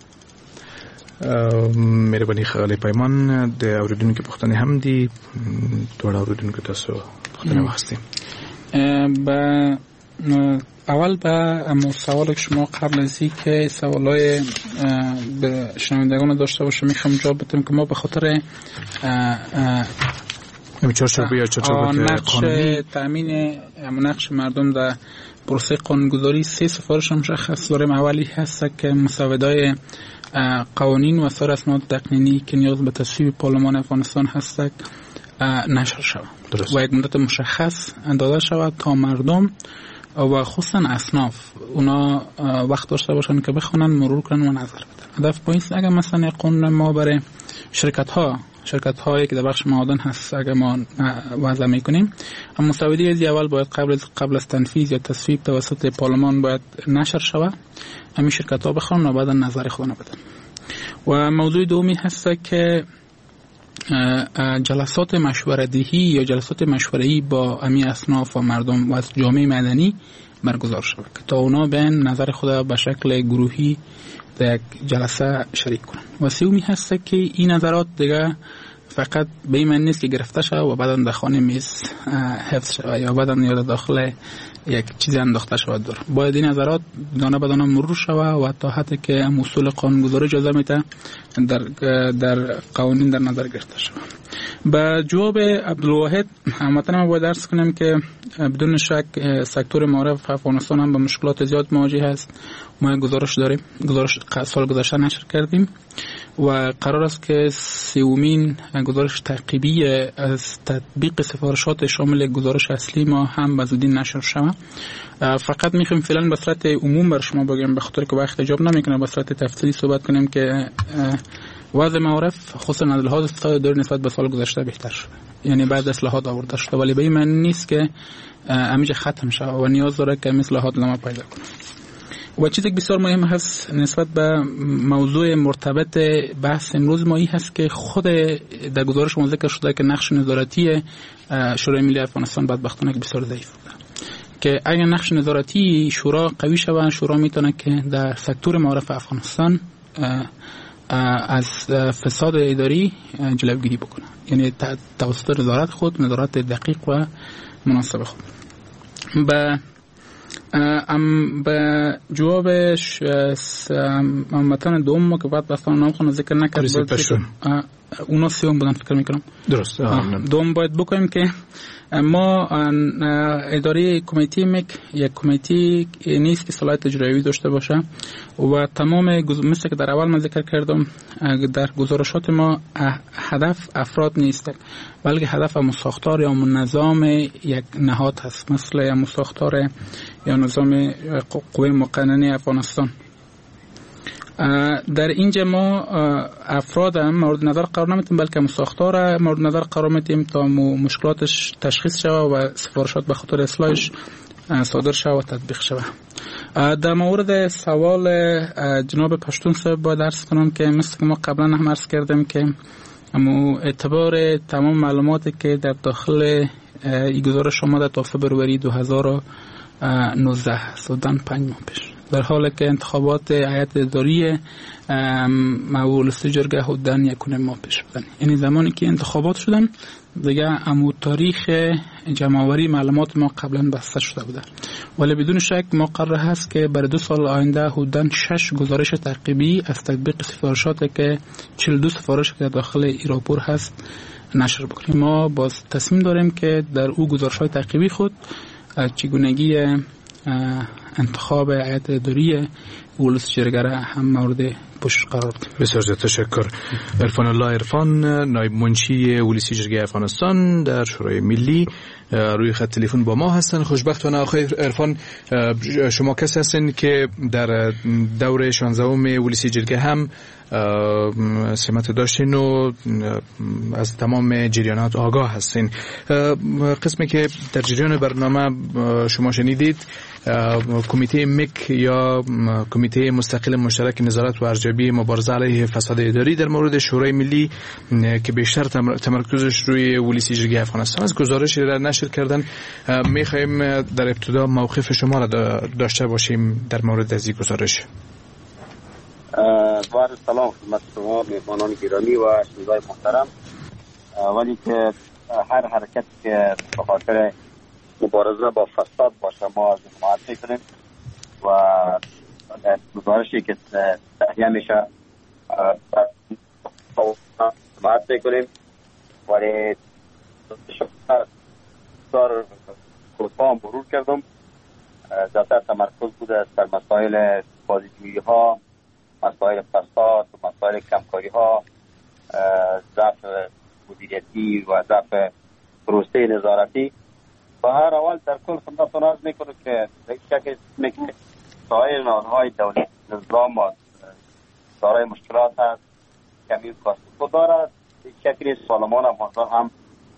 مهرباني خاله پیمان د اوریدونکو پوښتنه هم دي ټول اوریدونکو تاسو پوښتنه واخستیم با اول با سوال شما قبل از اینکه سوالای به شنوندگان داشته باشم میخوام جواب بدم که ما به خاطر نقش تامین نقش مردم در پروسه قانونگذاری سه سفارش مشخص داریم. اولی هست که مسودای قوانین و سایر اسناد تقنینی که نیاز به تصویب پارلمان افغانستان هست نشر شود و یک مدت مشخص داده شود تا مردم و خصوصا اصناف اونا وقت داشته باشن که بخونن مرور کنن و نظر بدن. هدف با این اگر مثلا قانون ما برای شرکت ها شرکت هایی که در بخش معادن هست اگر ما وضع میکنیم اما مسوده از اول باید قبل قبل از تنفیذ یا تصویب توسط پارلمان باید نشر شود. همین شرکت ها بخونن و بعد نظر خودنا بدن. و موضوع دومی هست که جلسات مشوره‌دهی یا جلسات مشوره‌ای با امی اصناف و مردم و از جامعه مدنی برگزار شود که تا اونا بین نظر خود به شکل گروهی در یک جلسه شریک کنند. و سومی هست که این نظرات دیگه فقط به این معنی نیست که گرفته شود و بعدا در خانه میز حفظ شود یا بعدا یا داخل یک چیزی انداخته شود دور. باید این نظرات دانه به دانه مرور شود و تا حتی که اصول قانونگذاری اجازه میده در در قوانین در نظر گرفته شود. با جواب عبدالواحد هموطن ما باید درس کنیم که بدون شک سکتور معارف افغانستان هم با مشکلات زیاد مواجه است. ما گزارش داریم، گزارش سال گذشته نشر کردیم و قرار است که سومین گزارش تعقیبی از تطبیق سفارشات شامل گزارش اصلی ما هم به زودی نشر شود. فقط میخوایم فعلا به صورت عموم بر شما بگم به خاطر که وقت اجاب نمیکنه به صورت تفصیلی صحبت کنیم که وضع معارف خصوصا از لحاظ اقتصادی داره نسبت به سال گذشته بهتر شده. یعنی بعد اصلاحات آورده شده ولی به این معنی نیست که همیشه ختم شود و نیاز داره که اصلاحات لما پیدا کنه. و چیزی که بسیار مهم هست نسبت به موضوع مرتبط بحث امروز ما این هست که خود در گزارش ما ذکر شده که نقش نظارتی شورای ملی افغانستان بدبختانه بسیار ضعیف بوده که اگر نقش نظارتی شورا قوی شود شورا میتونه که در سکتور معارف افغانستان از فساد اداری جلوگیری بکنه، یعنی توسط نظارت خود نظارت دقیق و مناسب خود. به ام به جوابش متن دوم ما که بعد بستان نام خونه ذکر نکرد اونا سیوم بودن فکر میکنم درست دوم باید بکنیم که ما اداره کمیتی مک یک کمیتی نیست که صلاحیت اجرایی داشته باشه و تمام مثل که در اول من ذکر کردم در گزارشات ما هدف افراد نیست بلکه هدف مساختار یا نظام یک نهاد هست مثل مساختار یا نظام قوه مقننه افغانستان. در اینجا ما افراد هم مورد نظر قرار نمیتیم بلکه مساختار مورد نظر قرار میتیم تا مشکلاتش تشخیص شود و سفارشات به خاطر اصلاحش صادر شود و تطبیق شود. در مورد سوال جناب پشتون صاحب باید عرض کنم که مثل که ما قبلا هم عرض کردیم که اما اعتبار تمام معلوماتی که در داخل این گزارش آمده تا فبروری دو هزار و نوزده حدوداً پنج ماه پیش، در حالی که انتخابات هیئت اداری مولسی جرگه حدوداً یک ماه پیش بودن. یعنی زمانی که انتخابات شدن دیگه امو تاریخ جمع‌آوری معلومات ما قبلا بسته شده بوده، ولی بدون شک ما قرار هست که برای دو سال آینده حدوداً شش گزارش تعقیبی از تطبیق سفارشاتی که چهل و دو سفارش که داخل ایراپور هست نشر بکنیم. ما باز تصمیم داریم که در او گزارش‌های تعقیبی خود چگونگی انتخاب هیئت اداری ولس جرگه را هم مورد پوشش قرار بدیم. بسیار زیاد تشکر. عرفان الله عرفان، نایب منشی ولسی جرگه افغانستان در شورای ملی، روی خط تلفن با ما هستند. خوشبختانه آقای عرفان شما کسی هستین که در دوره شانزدهم ولسی جرگه هم سمت داشتین و از تمام جریانات آگاه هستین. قسمی که در جریان برنامه شما شنیدید کمیته مک یا کمیته مستقل مشترک نظارت و ارزیابی مبارزه علیه فساد اداری در مورد شورای ملی که بیشتر تمرکزش روی ولسی جرگه افغانستان از گزارشی را نشر کردن، می‌خوایم در ابتدا موقف شما را داشته باشیم در مورد از این گزارش. بار سلام خدمت شما میهمانان گرامی و شنوندگان محترم. ولی که هر حرکت که به خاطر مبارزه با فساد باشه ما از حمایت میکنیم و در گزارشی که تهیه میشه حمایت میکنیم، ولی بسیار کوتاه مرور کردم. زیادتر تمرکز بوده در مسائل بازیجویی ها، مسائل فساد و مسائل کمکاری ها، ضعف مدیریتی و ضعف پروسه نظارتی. و هر اول در کل خدمتتون عرض میکنم که به شکل میکنه سایر نهادهای دولت نظام و دارای مشکلات هست، کمی کاسب دارد. به شکل سالمان افغانستان هم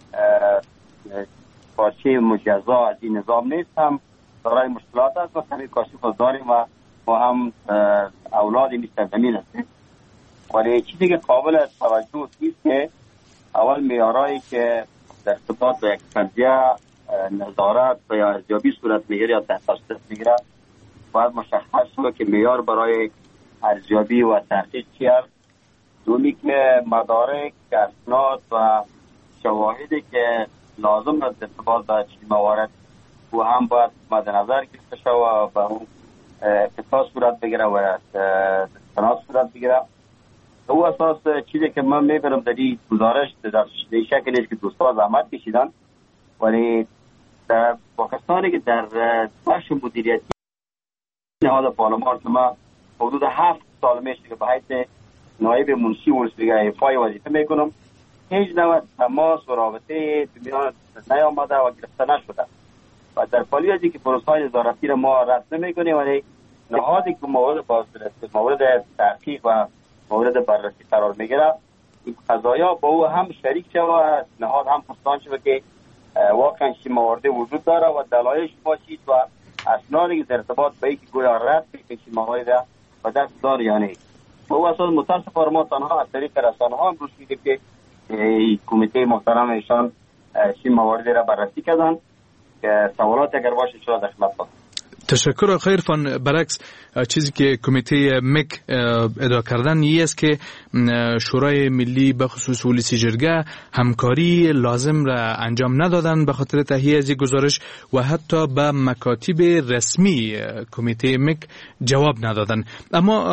پارچه مجزا از این نظام نیست، هم دارای مشکلات هست و کمی کاسب داریم و ما هم اولاد این سرزمین هستیم. ولی چیزی که قابل توجه است که اول معیارایی که در ارتباط با یک قضیه نظارت و یا ارزیابی صورت میگیره یا تحقیق صورت میگیره باید مشخص شود که معیار برای ارزیابی و تحقیق چی است. دومی که مدارک، اسناد و شواهدی که لازم است در ارتباط با چنین موارد و هم باید مد نظر گرفته شود و به اون اتفاق صورت بگیره و استناد صورت بگیره. او اساس چیزی که من میبرم در این گزارش در شکلی است که دوستان زحمت کشیدن، ولی در پاکستانی که در بخش مدیریتی نهاد پارلمان که ما حدود هفت سال میشه که به حیث نایب منشی ولسیجرگه ایفای وظیفه میکنم، هیچ نوع تماس و رابطه میان نیامده و گرفته نشده و در پالی ازی که پروسه‌های نظارتی را ما رد نمیکنیم، ولی نهادی که مورد مورد تحقیق و مورد بررسی قرار میگیره این قضایا با او هم شریک شود، نهاد هم پرسان شود که واقعا چه مواردی وجود داره و دلایلش باشید و اسنادی که در ارتباط با اینکه گویا رد میکنه چه موارد و دست دار یا نه. او اصلا متاسفانه ما تنها از طریق رسانه ها امروز میدیم که کمیته محترم ایشان چه مواردی را بررسی کردن که سوالات اگر باشه شما در خدمت هستم. تشکر آقای عرفان. برعکس چیزی که کمیته مک ادعا کردن این است که شورای ملی به خصوص ولسی جرگه همکاری لازم را انجام ندادن به خاطر تهیه از گزارش و حتی به مکاتب رسمی کمیته مک جواب ندادن. اما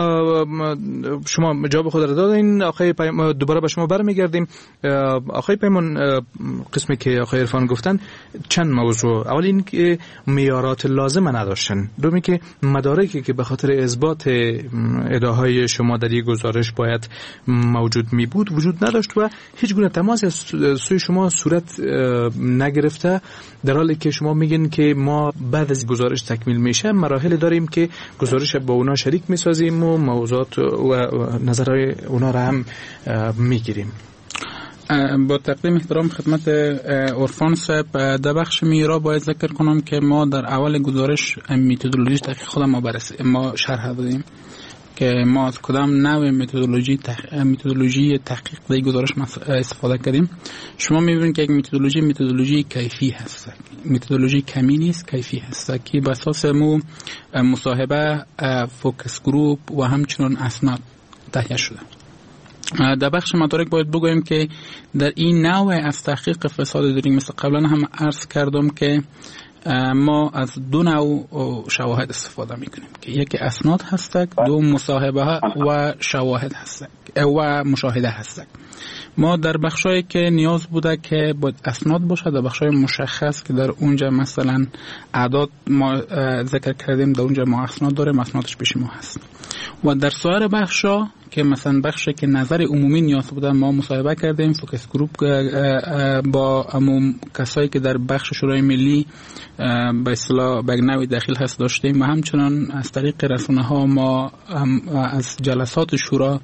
شما جواب خود را دادین. آقای پیمان دوباره به شما برمیگردیم. آقای پیمان، قسمی که آقای عرفان گفتن چند موضوع. اول این که معیارات لازم نداشتن، دومی که مدارکی که به خاطر اثبات ادعاهای شما در یک گزارش باید موجود می بود وجود نداشت و هیچ گونه تماس از سوی شما صورت نگرفته، در حالی که شما میگین که ما بعد از گزارش تکمیل میشه مراحل داریم که گزارش با اونا شریک میسازیم و موضوعات و نظرهای اونا را هم میگیریم. با تقدیم احترام خدمت عرفان صاحب، در بخش میرا باید ذکر کنم که ما در اول گزارش متدولوژی تحقیق خودم ما بررسی ما شرح دادیم که ما از کدام نوع متدولوژی تحقیق متدولوژی تحقیق در گزارش استفاده کردیم. شما می‌بینید که یک متدولوژی متدولوژی کیفی هست، متدولوژی کمی نیست، کیفی هست که بر اساس مو مصاحبه، فوکس گروپ و همچنین اسناد تهیه شده. در بخش مدارک باید بگویم که در این نوع از تحقیق فساد اداری مثل قبلا هم عرض کردم که ما از دو نوع شواهد استفاده میکنیم که یکی اسناد هستک، دو مصاحبه و شواهد هستک و مشاهده هستک. ما در بخشایی که نیاز بوده که باید اسناد باشه، در بخشای مشخص که در اونجا مثلا اعداد ما ذکر کردیم، در اونجا ما اسناد داریم، اسنادش پیش ما هست. و در سایر بخشا که مثلا بخشی که نظر عمومی نیاز بوده ما مصاحبه کردیم، فوکس گروپ با عموم کسایی که در بخش شورای ملی به اصطلاح به نوعی داخل هست داشتیم و همچنان از طریق رسانه ها ما از جلسات شورا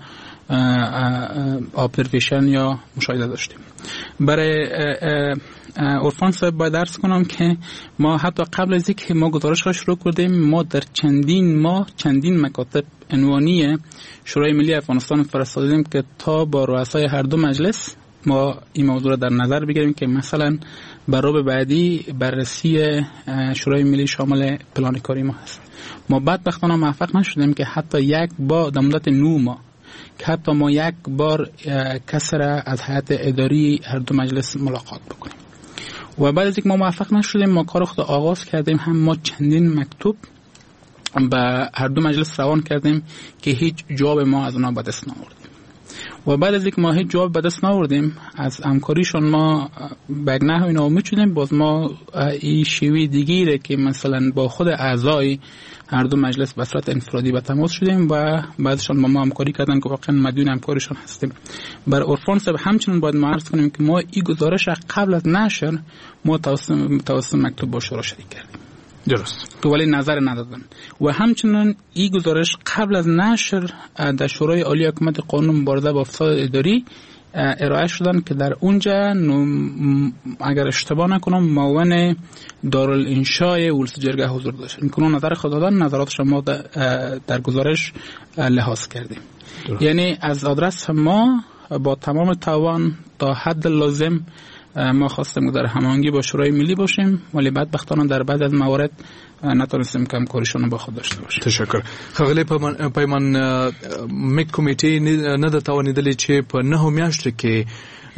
آبزرویشن یا مشاهده داشتیم. برای عرفان صاحب باید عرض کنم که ما حتی قبل از اینکه ما گزارش را شروع کردیم ما در چندین ماه چندین مکاتب عنوانی شورای ملی افغانستان فرستادیم که تا با رؤسای هر دو مجلس ما این موضوع را در نظر بگیریم که مثلا برای بعدی بررسی شورای ملی شامل پلان کاری ما هست. ما بدبختانه موفق نشدیم که حتی یک با در مدت نه ماه که حتی ما یک بار کسی را از هیئت اداری هر دو مجلس ملاقات بکنیم. و بعد از اینکه ما موفق نشدیم ما کار خود آغاز کردیم، هم ما چندین مکتوب به هر دو مجلس روان کردیم که هیچ جواب ما از اونا به دست نآوردیم. و بعد از اینکه ما هیچ جواب به دست نآوردیم از همکاریشون ما به نحوی ناامید شدیم. باز ما این شیوه دیگری که مثلا با خود اعضای هر دو مجلس به صورت انفرادی به تماس شدیم و بعدشان با ما همکاری کردن که واقعا مدیون همکاریشون هستیم. بر عرفان صاحب همچنین باید ما عرض کنیم که ما این گزارش قبل از نشر ما توسط مکتوب با شورا شریک کردیم. درست. که ولی نظر ندادن. و همچنین این گزارش قبل از نشر در شورای عالی حکومت قانون مبارزه با فساد اداری ارائه شدن که در اونجا اگر اشتباه نکنم معاون دارالانشای ولس جرگه حضور داشت. این کنون نظر خود دادن، نظراتش ما در, در گزارش لحاظ کردیم. درست. یعنی از آدرس ما با تمام توان تا حد لازم ما خواستیم در هماهنگی با شورای ملی باشیم، ولی بدبختانه در بعض از موارد نتونستیم که همکاریشون با خود داشته باشیم. تشکر. خغلی پیمان پیمان میک کمیټې نه د توانیدلې چې په نه میاشتو کې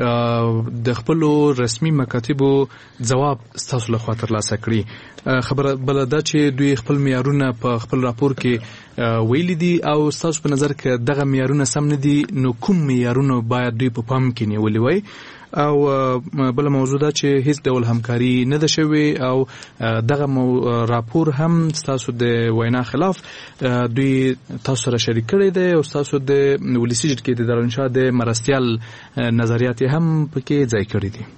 د خپل رسمي مکاتبو جواب ستاسو له خوا ترلاسه کړي. خبره بل ده چې دوی خپل معیارونه په خپل راپور کې ویلي دي او ستاسو په نظر کې دغه معیارونه سم نه دي، نو کوم معیارونه باید دوی په پام کې نیولي وای؟ او بل موضوع ده چې هیڅ ډول همکاري نه ده شوې او دغه راپور هم تاسو د وینا خلاف دوی تاسو سره شریک کړی دی او تاسو د ولسی جرګې د دارالانشا د مرستیال نظریات هم پکې ځای کړی دي.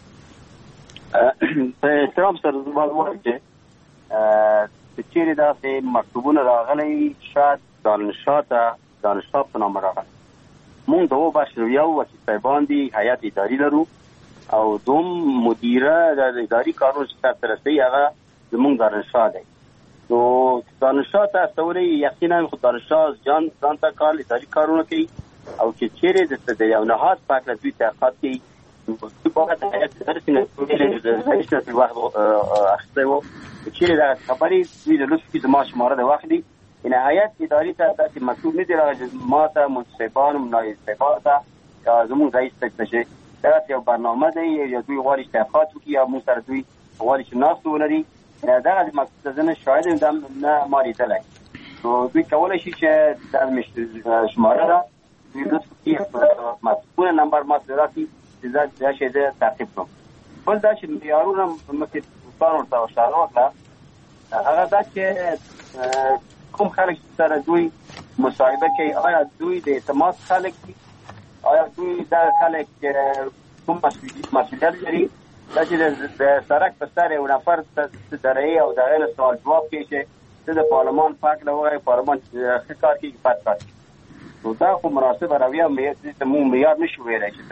په احترام سره زما وایم چې چې چیرې داسې مکتوبونه راغلي شاید دارالانشا ته دارالانشا په نامه راغلي. مونږ د و بخش یو وظیفه باندې هیئت اداري لرو او دوم مدیره د اداري کارونو چې سرته رسوي هغه زمونږ دارالانشا دی. نو دارالانشا ته استولی یقینا خو دارالانشا ځان ځان ته کار اداري کارونه کوي او چې چیرې د یو نهاد په هکله دوی تحقیقات کوي دوی باید هیئت اداري څنګه رئیس نصیر وخت اخیستی و چیرې دغه خبرې دوی د لطف کې زما شماره د وخت دي. این هیئت اداری ته داسې مکتوب نه دی راغلی ما ته منصفانو نایب صاحبانو ته یا زموږ رئیس ته چې داسې یو برنامه دی یا دوی غواړي چې تحقیقات وکړي یا موږ سره دوی غواړي چې ناست ولري. دغه مکتوب ته زه نه شاهد یم نه ما لیدلی. نو دوی کولی شي چې دا شماره ده دوی لطف وکړي مکتوبونه نمبر ما سره راکړي چې زه دا شی زه تعقیب کړم. بل دا چې معیارونه مخکې دوستانو ورته اشاره وکړه هغه دا چې کوم خلک سره دوی مصاحبه کوي آیا دوی د اعتماد خلک دي، آیا دوی دا خلک کوم مسئولیت لري دا چې د سړک په سر یو نفر څه درایي او د هغې نه سوال جواب کوي چې څه د پارلمان په هکله ووایي پارلمان ښه کار کوي بد کار کوي. نو دا خو مناسبه رویه ته مونږ معیار نشو ویلی چې زه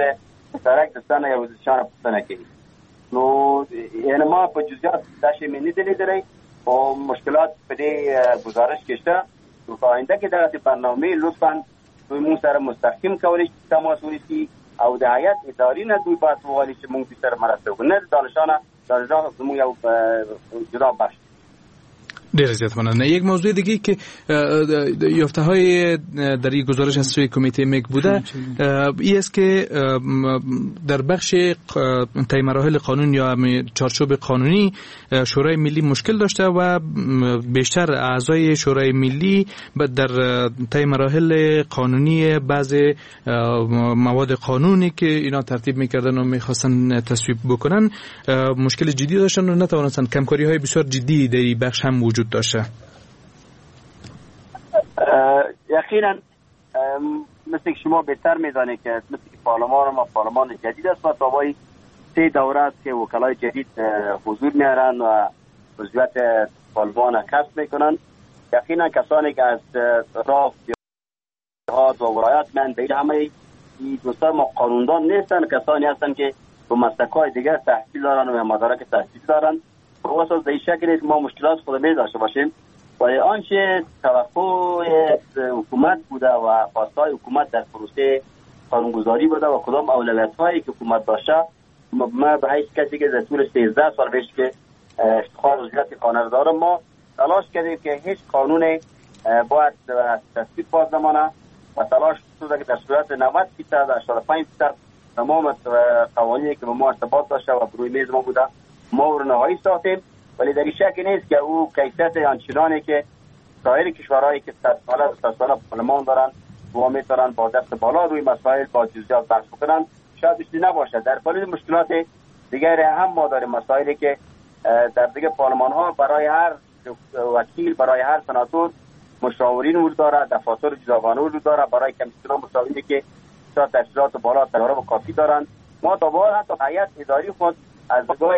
سرک دستان یا وزشان پسنه کنی نو یعنی ما په جزئیات داشته منی دلی دلی و مشکلات په دې گزارش کشته نو په آینده کې دغه برنامه لطفا دوی مون سره مستحکم کولی شي تماس ونیسي او د هیئت اداري نه دوی باید وغواړي چې مونږ سره مرسته وکړي نه دانشانه دانشجو زموږ یو جدا بخش. ډیر زیات مننه. یک موضوع دیگه که یافته های در این گزارش از سوی کمیته مک بوده این است که در بخش طی مراحل قانون یا چارچوب قانونی شورای ملی مشکل داشته و بیشتر اعضای شورای ملی در طی مراحل قانونی بعض مواد قانونی که اینا ترتیب میکردن و میخواستن تصویب بکنن مشکل جدی داشتن و نتوانستن. کمکاری های بسیار جدی در این بخش هم وجود داشته. یقینا مثل که شما بهتر میدانید که مثل که پارلمان ما پارلمان جدید است و تابعی سه دوره است که وکلای جدید حضور میارن و عضویت پارلمان کسب میکنن. یقینا کسانی که از راه جهاد و ولایت من به همه دوستان ما قانوندان نیستن، کسانی هستن که به مسلک‌های دیگر تحصیل دارن و مدارک تحصیل دارن. به واسه در این شکل نیست ما مشکلات خود می داشته باشیم ولی آنچه توقع حکومت بوده و خواستهای حکومت در پروسه قانونگذاری بوده و کدام اولویت هایی که حکومت داشته ما به حیث کسی که در طول سیزده سال پیش که افتخار وزارت قانون دارم ما تلاش کردیم که هیچ قانون باید تصویب باز نمانه و تلاش شده که در صورت نود درصد هشتاد و پنج درصد تمام قوانینی که به ما ارتباط داشته و روی میز ما بوده ما رو نهایی ساختیم ولی در این شک نیست که او کیفیت آنچنانی که سایر کشورهایی که صد ساله و صد ساله پارلمان دارن و میتونن با دست بالا روی مسائل با جزئیات بحث بکنن شاید بیشتر نباشه. در پالی مشکلات دیگر هم ما داریم مسائلی که در دیگه پارلمان ها برای هر وکیل برای هر سناتور مشاورین وجود داره، دفاتر جداگانه وجود داره، برای کمیسیون مشاوری که شاید تشکیلات بالا تجارب کافی دارن. ما تا با حتی هیئت اداری خود از جای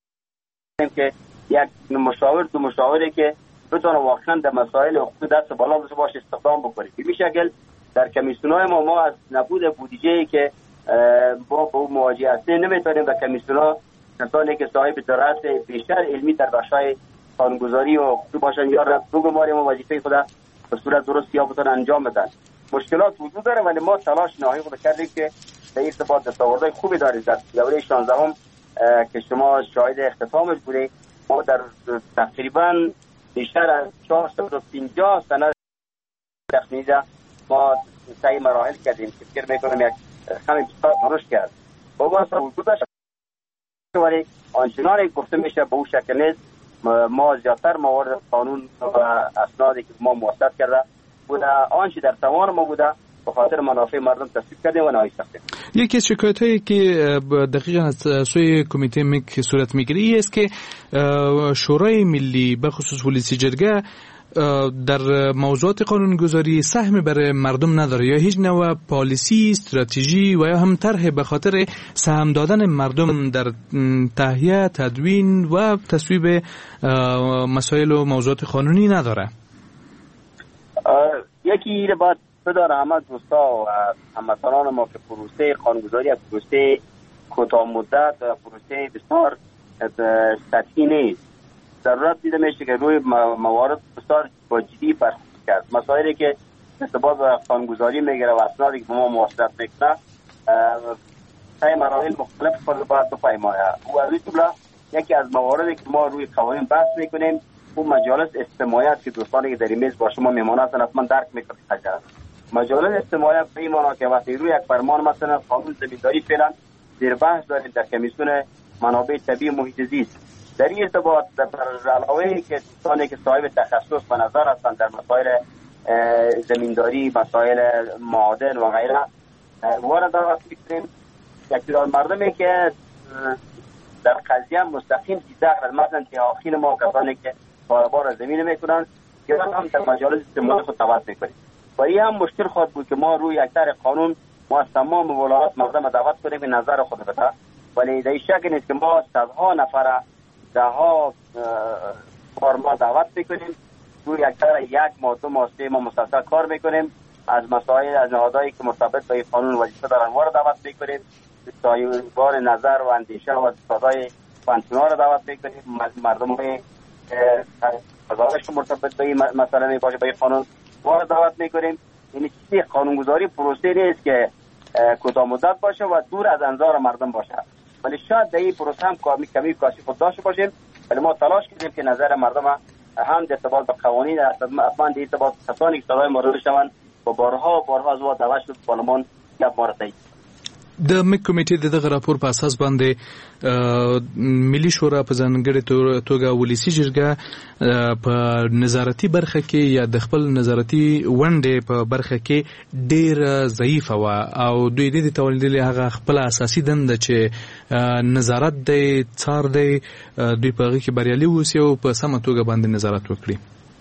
که یک مشاور تو مشاوره که بتونه واقعا در مسائل حقوقی دست بالا داشته باشه استخدام بکنه. به این شکل در کمیسیون‌های ما ما از نبود بودجه‌ای که با با مواجه هستیم نمیتونیم در کمیسیون‌ها کسانی که صاحب درایت بیشتر علمی در بخش‌های قانونگذاری و حقوقی باشن یا بگماریم و وظیفه خود به صورت درست یا بتونن انجام بدن. مشکلات وجود داره ولی ما تلاش نهایی خود کردیم که در ارتباط دستاوردهای خوبی داریم. در دوره شانزدهم که شما شاهد اختتامش بودید ما در تقریبا بیشتر از چهارصد و پنجاه سند تخمینی ما طی مراحل کردیم که فکر میکنم یک همین بسیار درست کرد با واسه وجود داشت ولی آنچنانی گفته میشه به اون شکل نیست. ما زیادتر موارد قانون و اسنادی که ما موثق کرده بوده آنچه در توان ما بوده به خاطر منافع مردم تصویب کردیم و نهایی ساختیم. یکی از شکایت هایی که دقیقاً از سوی کمیته مک صورت میگیره است که شورای ملی به خصوص ولسی جرگه در موضوعات قانونگذاری سهمی برای مردم نداره یا هیچ نوع پالیسی، استراتژی و یا هم طرح به خاطر سهم دادن مردم در تهیه، تدوین و تصویب مسائل و موضوعات قانونی نداره. یکی رو باید بداره همه دوستا و هموطنان ما که پروسه قانونگذاری پروسه کوتاه مدت و پروسه بسیار سطحی نیست. ضرورت دیده میشه که روی موارد بسیار با جدی بررسی کرد. مسائلی که ارتباط با قانونگذاری میگیره و اسنادی که ما موثق میکنه طی مراحل مختلف خود باید بفهمه. و از این جمله یکی از مواردی که ما روی قوانین بحث میکنیم اون مجالس استماعیت که دوستانی که در این میز با شما میمانه هستن حتما درک میکنه. مجالس استماعیت به این معنا که وقتی روی یک فرمان مثلا قانون زمینداری فعلا زیر بحث داریم در کمیسیون منابع طبیعی محیط زیست در این ارتباط در علاوه که دوستانی که صاحب تخصص و نظر هستند در مسائل زمینداری، مسائل معادن و غیره وارد دعوت میکنیم. یک تعداد مردمی که در قضیه مستقیم دیده مثلا تحقیق ما کسانی که کاروبار زمین میکنن یا هم در مجالس استماعی خود دعوت میکنیم. و این هم مشکل خود بود که ما روی یک طرح قانون ما از تمام ولایات مردم دعوت کنیم که نظر خود بده ولی در این شک نیست که ما صدها نفر ده ها کارما دعوت میکنیم روی یک طرح یک ماه دو ماه سه ماه مسلسل کار میکنیم از مسائل از نهادهایی که مرتبط با این قانون وظیفه دارن وارد دعوت میکنیم سایه‌بان نظر و اندیشه و صدای پنسیون‌ها را دعوت میکنیم. مردم قضاوتش مرتبط به این مسئله می باشه به این قانون ما را دعوت میکنیم. یعنی چیزی قانونگذاری پروسه نیست که کوتاه مدت باشه و دور از انظار مردم باشه، ولی شاید در این پروسه هم کمی کمی کاشی خود داشته باشیم، ولی ما تلاش کردیم که نظر مردم هم در ارتباط به قوانین اصلا در ارتباط کسانی که صدای مورد شوند و بارها بارها از وقت دعوت شد پارلمان گپ مارته. د مک کمیټې د دغه راپور په اساس باندې ملي شورا په ځانګړې توګه ولسی جرګه په نظارتي برخه کې یا د خپل نظارتي ونډې په برخه کې ډېر ضعیفه وه او دوی د دې تولیدلې هغه خپل اساسي دنده چې نظارت دی څار دی دوی په هغه کې بریالي اوسي او په سمه توګه باندې نظارت وکړي.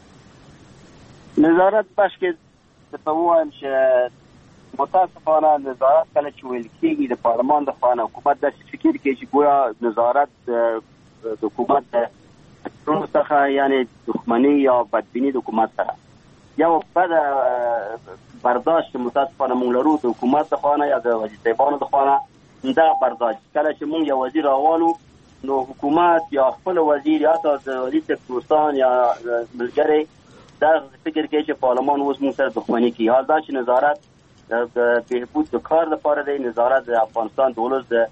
نظارت باش کې ته وایم چې متاسفانه نظارت کله چې ویل کېږي د پارلمان د خوا حکومت داسې فکر کوي چې گویا نظارت د حکومت د ټولو څخه یعنې دښمني یا بدبیني د حکومت سره یو بد برداشت متاسفانه مونږ لرو د حکومت د خوا یا د وزیر صاحبانو د خوا همدغه برداشت. کله چې مونږ یو وزیر راوالو نو حکومت یا خپل وزیر یا حتی د وزیر صاحب دوستان یا ملګري دا فکر کوي چې پارلمان اوس مونږ سره دښمني کوي. حال دا چې نظارت د بهبود د کار لپاره دی، نظارت د افغانستان د ولس د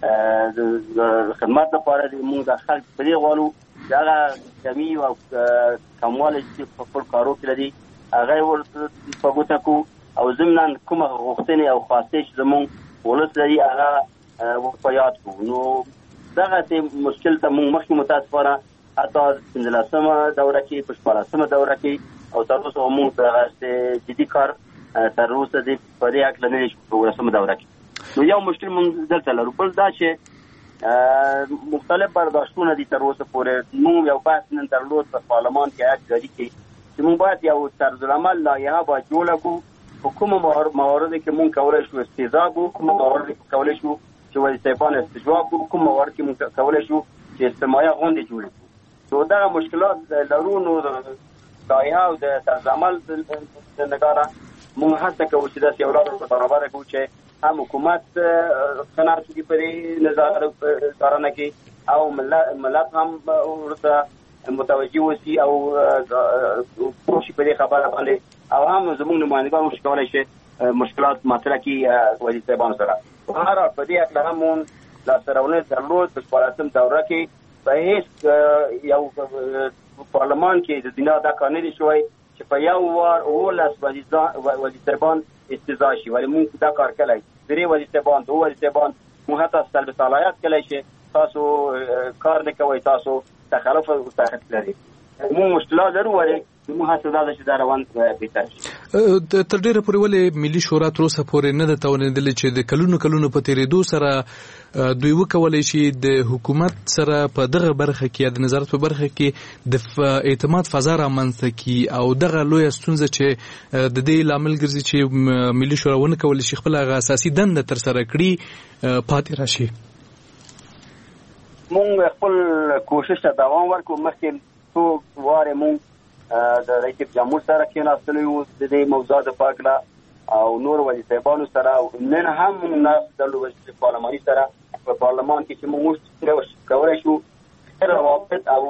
خدمت لپاره دی. موږ د خلک په دې غواړو چې هغه کمی او کموالی چې په خپل کارو کې لري هغه ورته په ګوته کړو او ضمناً کومه غوښتنې او خواستې چې زموږ ولس لري هغه ورته یاد کړو. نو دغسې مشکل ته موږ مخکې متاسفانه حتی پنځلسمه دوره کې په شپاړسمه دوره کې او تر اوسه موږ دغسې جدي کار تر اوسه دې په دې هکله نه دی شو په ولسمه دوره کې. نو یو مشکل موږ دلته لرو. بل دا چې مختلف برداشتونه دي تر اوسه پورې. موږ یو بحث نن درلود په پارلمان کې عکس جاري کې چې موږ باید یو طرزالعمل لایحه باید جوړه کړو په کومو مواردو کې موږ کولی شو استهزا کړو، کومو مواردو کې کولی شو چې وزیر صاحبان استجواب کړو، کوم موارد کې موږ کولی شو چې اجتماعي غونډې جوړې کړو. نو دغه مشکلات لرو. نو لایحه او د طرزالعمل د نګاره موږ هڅه کوو چې داسې یو لاره برابره کړو چې هم حکومت قناعت وکړي په دې نظارت څارنه کې او ملت هم ورته متوجه اوسي او پوه شي په دې خبره باندې او هم زموږ نمایندګان وشي کولی شي مشکلات مطرح کړي وزیر صاحبانو سره. په هر حال په دې هکله هم مونږ لاسته راوړنې درلود. په شپاړسم دوره کې په هېڅ یو پارلمان کې د دنیا دا کار نه دی شوی چې په یو وار اوولس وزیر صاحبان استیضاح شي، ولی مونږ دا کار کلی درې وزیر صاحبان دوه وزیر صاحبان مونږ حتی سلب صلاحیت کلی چې تاسو کار نه کوئ، تاسو تخلف او تخلف لري. مونږ مشکلات لرو ولی مونږ هڅه دا ده چې دا روان بهتر شي. تر ډېره پورې ولې ملي شورا تر اوسه پورې نه ده توانېدلې چې د کلونو کلونو په تېرېدو سره دوی وکولی شي د حکومت سره په دغه برخه کې یا د نظارت په برخه کې د اعتماد فضا رامنځته کړي او دغه لویه ستونزه چې د دې لامل ګرځي چې ملي شورا ونه کولی شي خپل هغه اساسي دنده ترسره کړي پاتې راشي. مونږ خپل کوشش ته دوام ورکړو. مخکې څو وارې مونږ د رئیس جمهور سره کېناستلي وو د دې موضوع دفاع کړه او نور وزیر صاحبانو سره. نن هم مونږ ناست درلو وزیر پارلماني سره په پارلمان کې چې مونږ کولی شو روابط او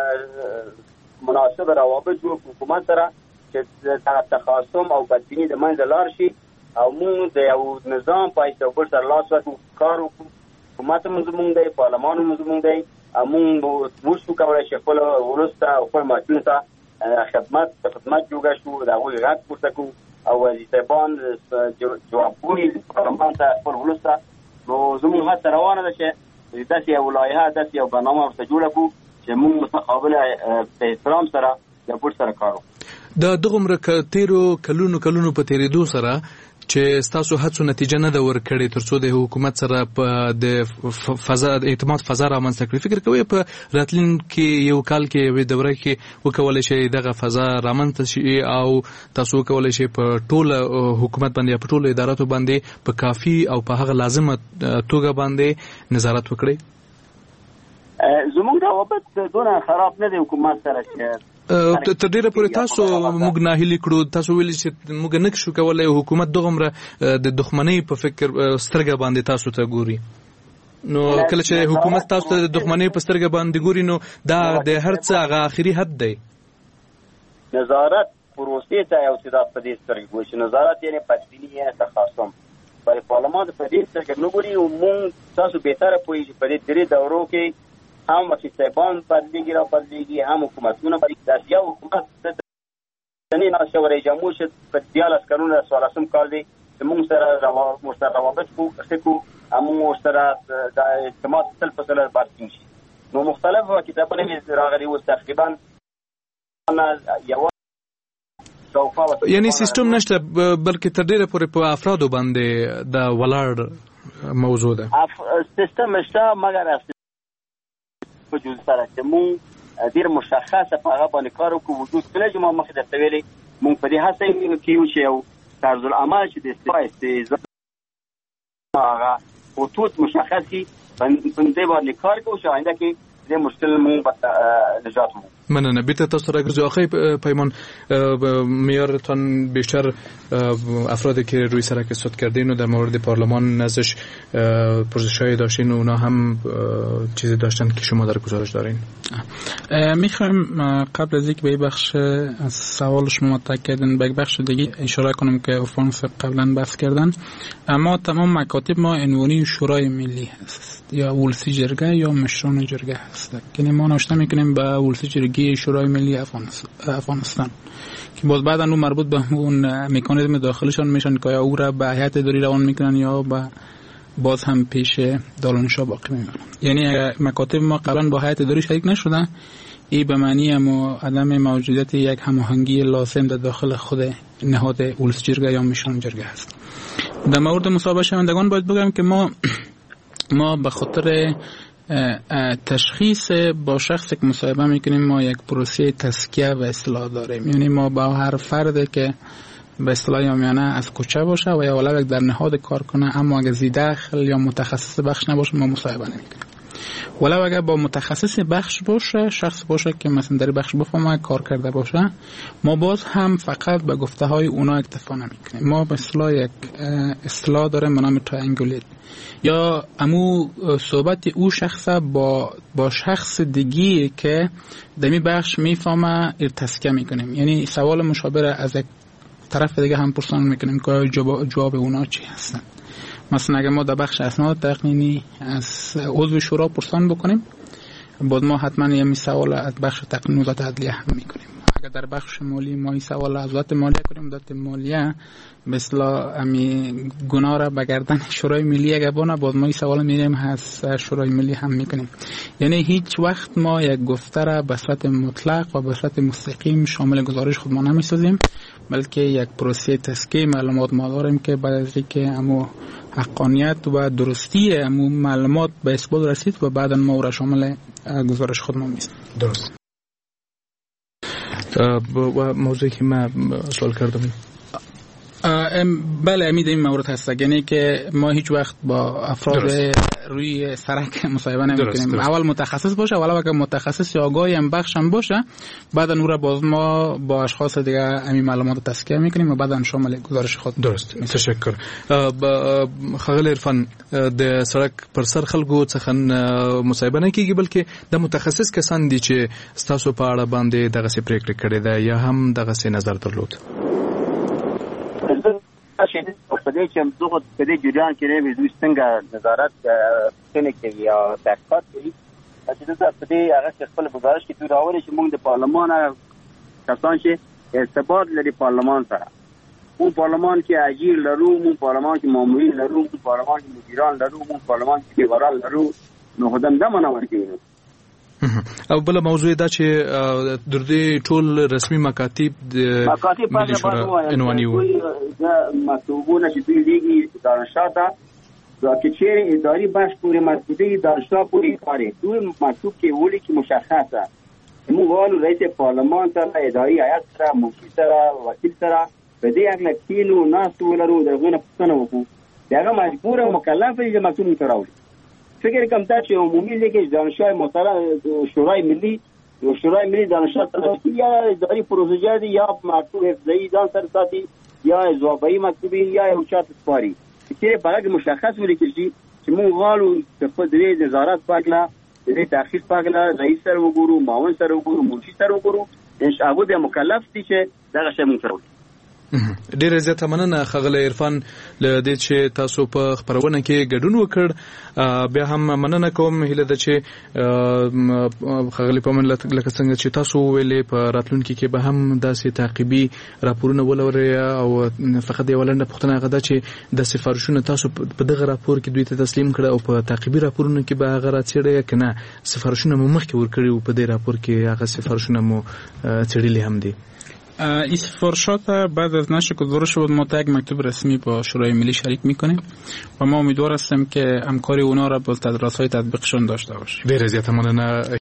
مناسب روابط جوړ کړو حکومت سره چې دغه تخاصم او بدبیني د منځه لاړ شي او مونږ د یو نظام په حیث یو بل سره لاس ورکړو، کار وکړو. حکومت هم زمونږ دی، پارلمان هم زمونږ دی. مونږ موږ کولی شو خپل ولس ته او خپل ماشومانو ته خدمت خدمت جوړه شو، د هغوی غږ پورته کړو او وزیر صاحبان جوابګوي پارلمان ته خپل ولس ته. نو زموږ هڅه روانه ده چې داسې یو لایحه داسې یو برنامه ورته جوړه کړو چې موږ متقابله په احترام سره یو بل سره کار وکړو. د دغومره تېرو کلونو کلونو په تېرېدو سره چې ستاسو هڅو نتیجه نه ده ورکړې تر څو د حکومت سره په د فضا د اعتماد فضا رامنځته کړي، فکر کوئ په راتلونکي یو کال کې یوې دوره کې وکولی شئ دغه فضا رامنځته شي او تاسو وکولی شئ په ټوله حکومت باندې یا په ټولو اداراتو باندې په کافي او په هغه لازمه توګه باندې نظارت وکړئ؟ زموږ روابط دونه خراب نه دی حکومت سره چې تر ډیره پورې تاسو موږ ناهیلي کړو، تاسو ویلي چې موږ نه شو کولای حکومت دغمره د دښمنۍ په فکر سترګه باندې تاسو ته ګوري. نو کله چې حکومت تاسو ته د دښمنۍ په سترګه باندې ګوري نو دا د هر څه هغه اخري حد دی. نظارت پروسې ته یو څه د په دې سترګې ګوري چې نظارت یعنې پښتني یعنې تخاصم برای پارلمان په دې سترګې نه ګوري او موږ تاسو بهتره پوهیږئ چې په دې درې دورو کې هم وکیل صاحبان بدلېږي را بدلېږي، هم حکومتونه بدلېږي. یو حکومت د ناسیو رئیس جمهور چې په دیارلس کلونه څوارلسم کال دی چې موږ سره موږ سره روابط ښه کړو، موږ سره د اعتماد سل په سل بار ټینګ شي. نو مختلف کتابونه مې راغلي اوس تقریبا یو یعنی سیستم نشته بلکې تر ډیره پورې په افرادو باندې د ولاړ موضوع ده. سیستم شته مګر په جز سره چې مونږ ډیر مشخصه په هغه باندې کار وکړو. وجود کله چې ما مخکې درته ویلې مونږ په دې هڅه کوو چې یو طرز العمل چې د استفاده هغه خطوط مشخص کړي، په دې باندې کار کوو چې آینده کې دې مشکل مونږ نجات مو. مننه. بیت تاسو را گرزی آخه پیمان میارتان بیشتر افرادی که روی سرک صد کردین و در مورد پارلمان نزدش پرسش‌های داشتین و اونا هم چیزی داشتن که شما در گزارش دارین؟ میخوایم قبل از اینکه به بخش از سوال شما مطرح کردن به بخش دیگه اشاره کنم که عفان قبلا بحث کردن. اما تمام مکاتب ما عنوانی شورای ملی هست یا ولسی جرگه یا مشران جرگه هست که ما ناشته میکنیم به ولسی جرگه شورای ملی افغانستان که باز بعدا اون مربوط به اون مکانیزم داخلشان میشن که او را به هیئت اداری روان میکنن یا به باز هم پیش دارالانشا باقی میمونن. یعنی مکاتب ما قبلا با هیئت اداری شریک نشدن، این به معنی اما عدم موجودیت یک هماهنگی لازم در داخل خود نهاد ولسی جرگه یا مشران جرگه هست. در مورد مصاحبه شوندگان باید بگم که ما ما به خاطر تشخیص با شخصی که مصاحبه میکنیم ما یک پروسه تزکیه و اصلاح داریم. یعنی ما با هر فردی که به اصطلاح یامیانه از کوچه باشه و یا ولو در نهاد کار کنه اما اگه زیداخل یا متخصص بخش نباشه ما مصاحبه نمیکنیم. ولو اگه با متخصص بخش باشه، شخص باشه که مثلا در بخش بفهمه کار کرده باشه، ما باز هم فقط به گفته های اونا اکتفا نمیکنیم. ما به اصطلاح یک اصطلاح داریم به نام تراینگولیت یا امو صحبت او شخص با با شخص دیگه که دمی بخش میفهمه ارتسکه میکنیم. یعنی سوال مشابه از یک طرف دیگه هم پرسان میکنیم که جواب, جواب اونا چی هستن. مثلا اگه ما در بخش اسناد تقنینی از عضو شورا پرسان بکنیم بعد ما حتما یه سوال از بخش تقنین وزارت عدلیه هم میکنیم. اگر در بخش مالی ما این سوال از وزارت مالیه کنیم، وزارت مالیه مثلا امی گناه را بگردن شورای ملی اگر بانه باز ما این سوال میریم از شورای ملی هم میکنیم. یعنی هیچ وقت ما یک گفته را به صورت مطلق و به صورت مستقیم شامل گزارش خود ما نمیسازیم، بلکه یک پروسه تزکیه معلومات ما داریم که بعد از اینکه امو حقانیت و درستی امو معلومات به اثبات رسید و بعدا ما را شامل گزارش خود ما میسازیم. درست. و موضوعی که من سوال کردم بله امید این مورد هست، یعنی که ما هیچ وقت با افراد درست. روی سرک مصاحبه نمی‌کنیم. اول متخصص باشه، ولی اگه متخصص یا آگاهی هم بخش هم باشه بعدا اون را باز ما با اشخاص دیگه همین معلومات تزکیه می‌کنیم و بعدا شامل گزارش خود. درست. تشکر. خغل عرفان د سرک پر سر خلکو څخه مصاحبه نه کیږي بلکې د متخصص کسان دي چې تاسو په اړه باندې دغه څه پریکړه کړې ده یا هم دغه څه نظر درلود. په دې چې موږ په دې جریان کې نه ویزو څنګه نظارت څنګه کوي یا تحقیقات کوي چې دا په دې هغه خپل گزارش کې راوړي چې موږ د پارلمان کسان چې ارتباط لري پارلمان سره، اون پارلمان کې اجیر لرو، اون پارلمان کې مامورین لرو، اون پارلمان کې مدیران لرو، اون پارلمان کې ورال لرو، نو خدام دا منور کوي. او بل موضوع دا چې د دې ټول رسمي مکاتب د مکاتب په اړه عنواني وو مکتوبونه چې دوی لیږي دانشاه ته دا چې چیرې اداري بخش پورې مربوطه دانشاه پورې کاری دوی مکتوب کې ولي چې مشخصه موږ غواړو رئیس پارلمان سره اداري هیئت سره مفتی سره وکیل سره په دې اړه کینو ناس ولرو دغه پوښتنه وکړو دغه مجبور او مکلف دي چې مکتوب تراوړي. فکر کوم چې عمومي لیکي دانشاه محترم شورای ملی شورای ملی دانشگاه تلاسی یا اداری پروژه یا مکتوب حفظه‌ای دان سر ساتی یا ضوابطی مکتوبی یا روشات سپاری که برای مشخص ولیکشی چې مونږ غواړو چې په دې نظارت پاکلا دې تاخیر پاکلا رئیس سره وګورو معاون سره وګورو منشي سره وګورو ان شاء الله د مکلف دي چې دا شی مونږ سره ډیره زیاته مننه ښاغلی عرفان له دې چې تاسو په خپرونه کې ګډون وکړ. بیا هم مننه کوم هیله ده چې ښاغلی پمن لکه څنګه چې تاسو ویلې په راتلونکي کې به هم داسې تعقیبي راپورونه ولرئ او فقط یوه لنډه پوښتنه هغه ده چې د سفارشونه تاسو په دغه راپور کې دوی ته تسلیم کړه او په تعقیبي راپورونو کې به هغه راڅېړئ که نه سفارشونه مو مخکې ورکړي وو په دې راپور کې هغه سفارشونه مو څېړلي هم دي؟ این سفارشات بعد از نشر گزارش بود ما تا یک مکتوب رسمی با شورای ملی شریک میکنیم و ما امیدوار هستیم که همکاری اونا را با تدارک‌های تطبیقشون داشته باشیم. ډیره زیاته مننه.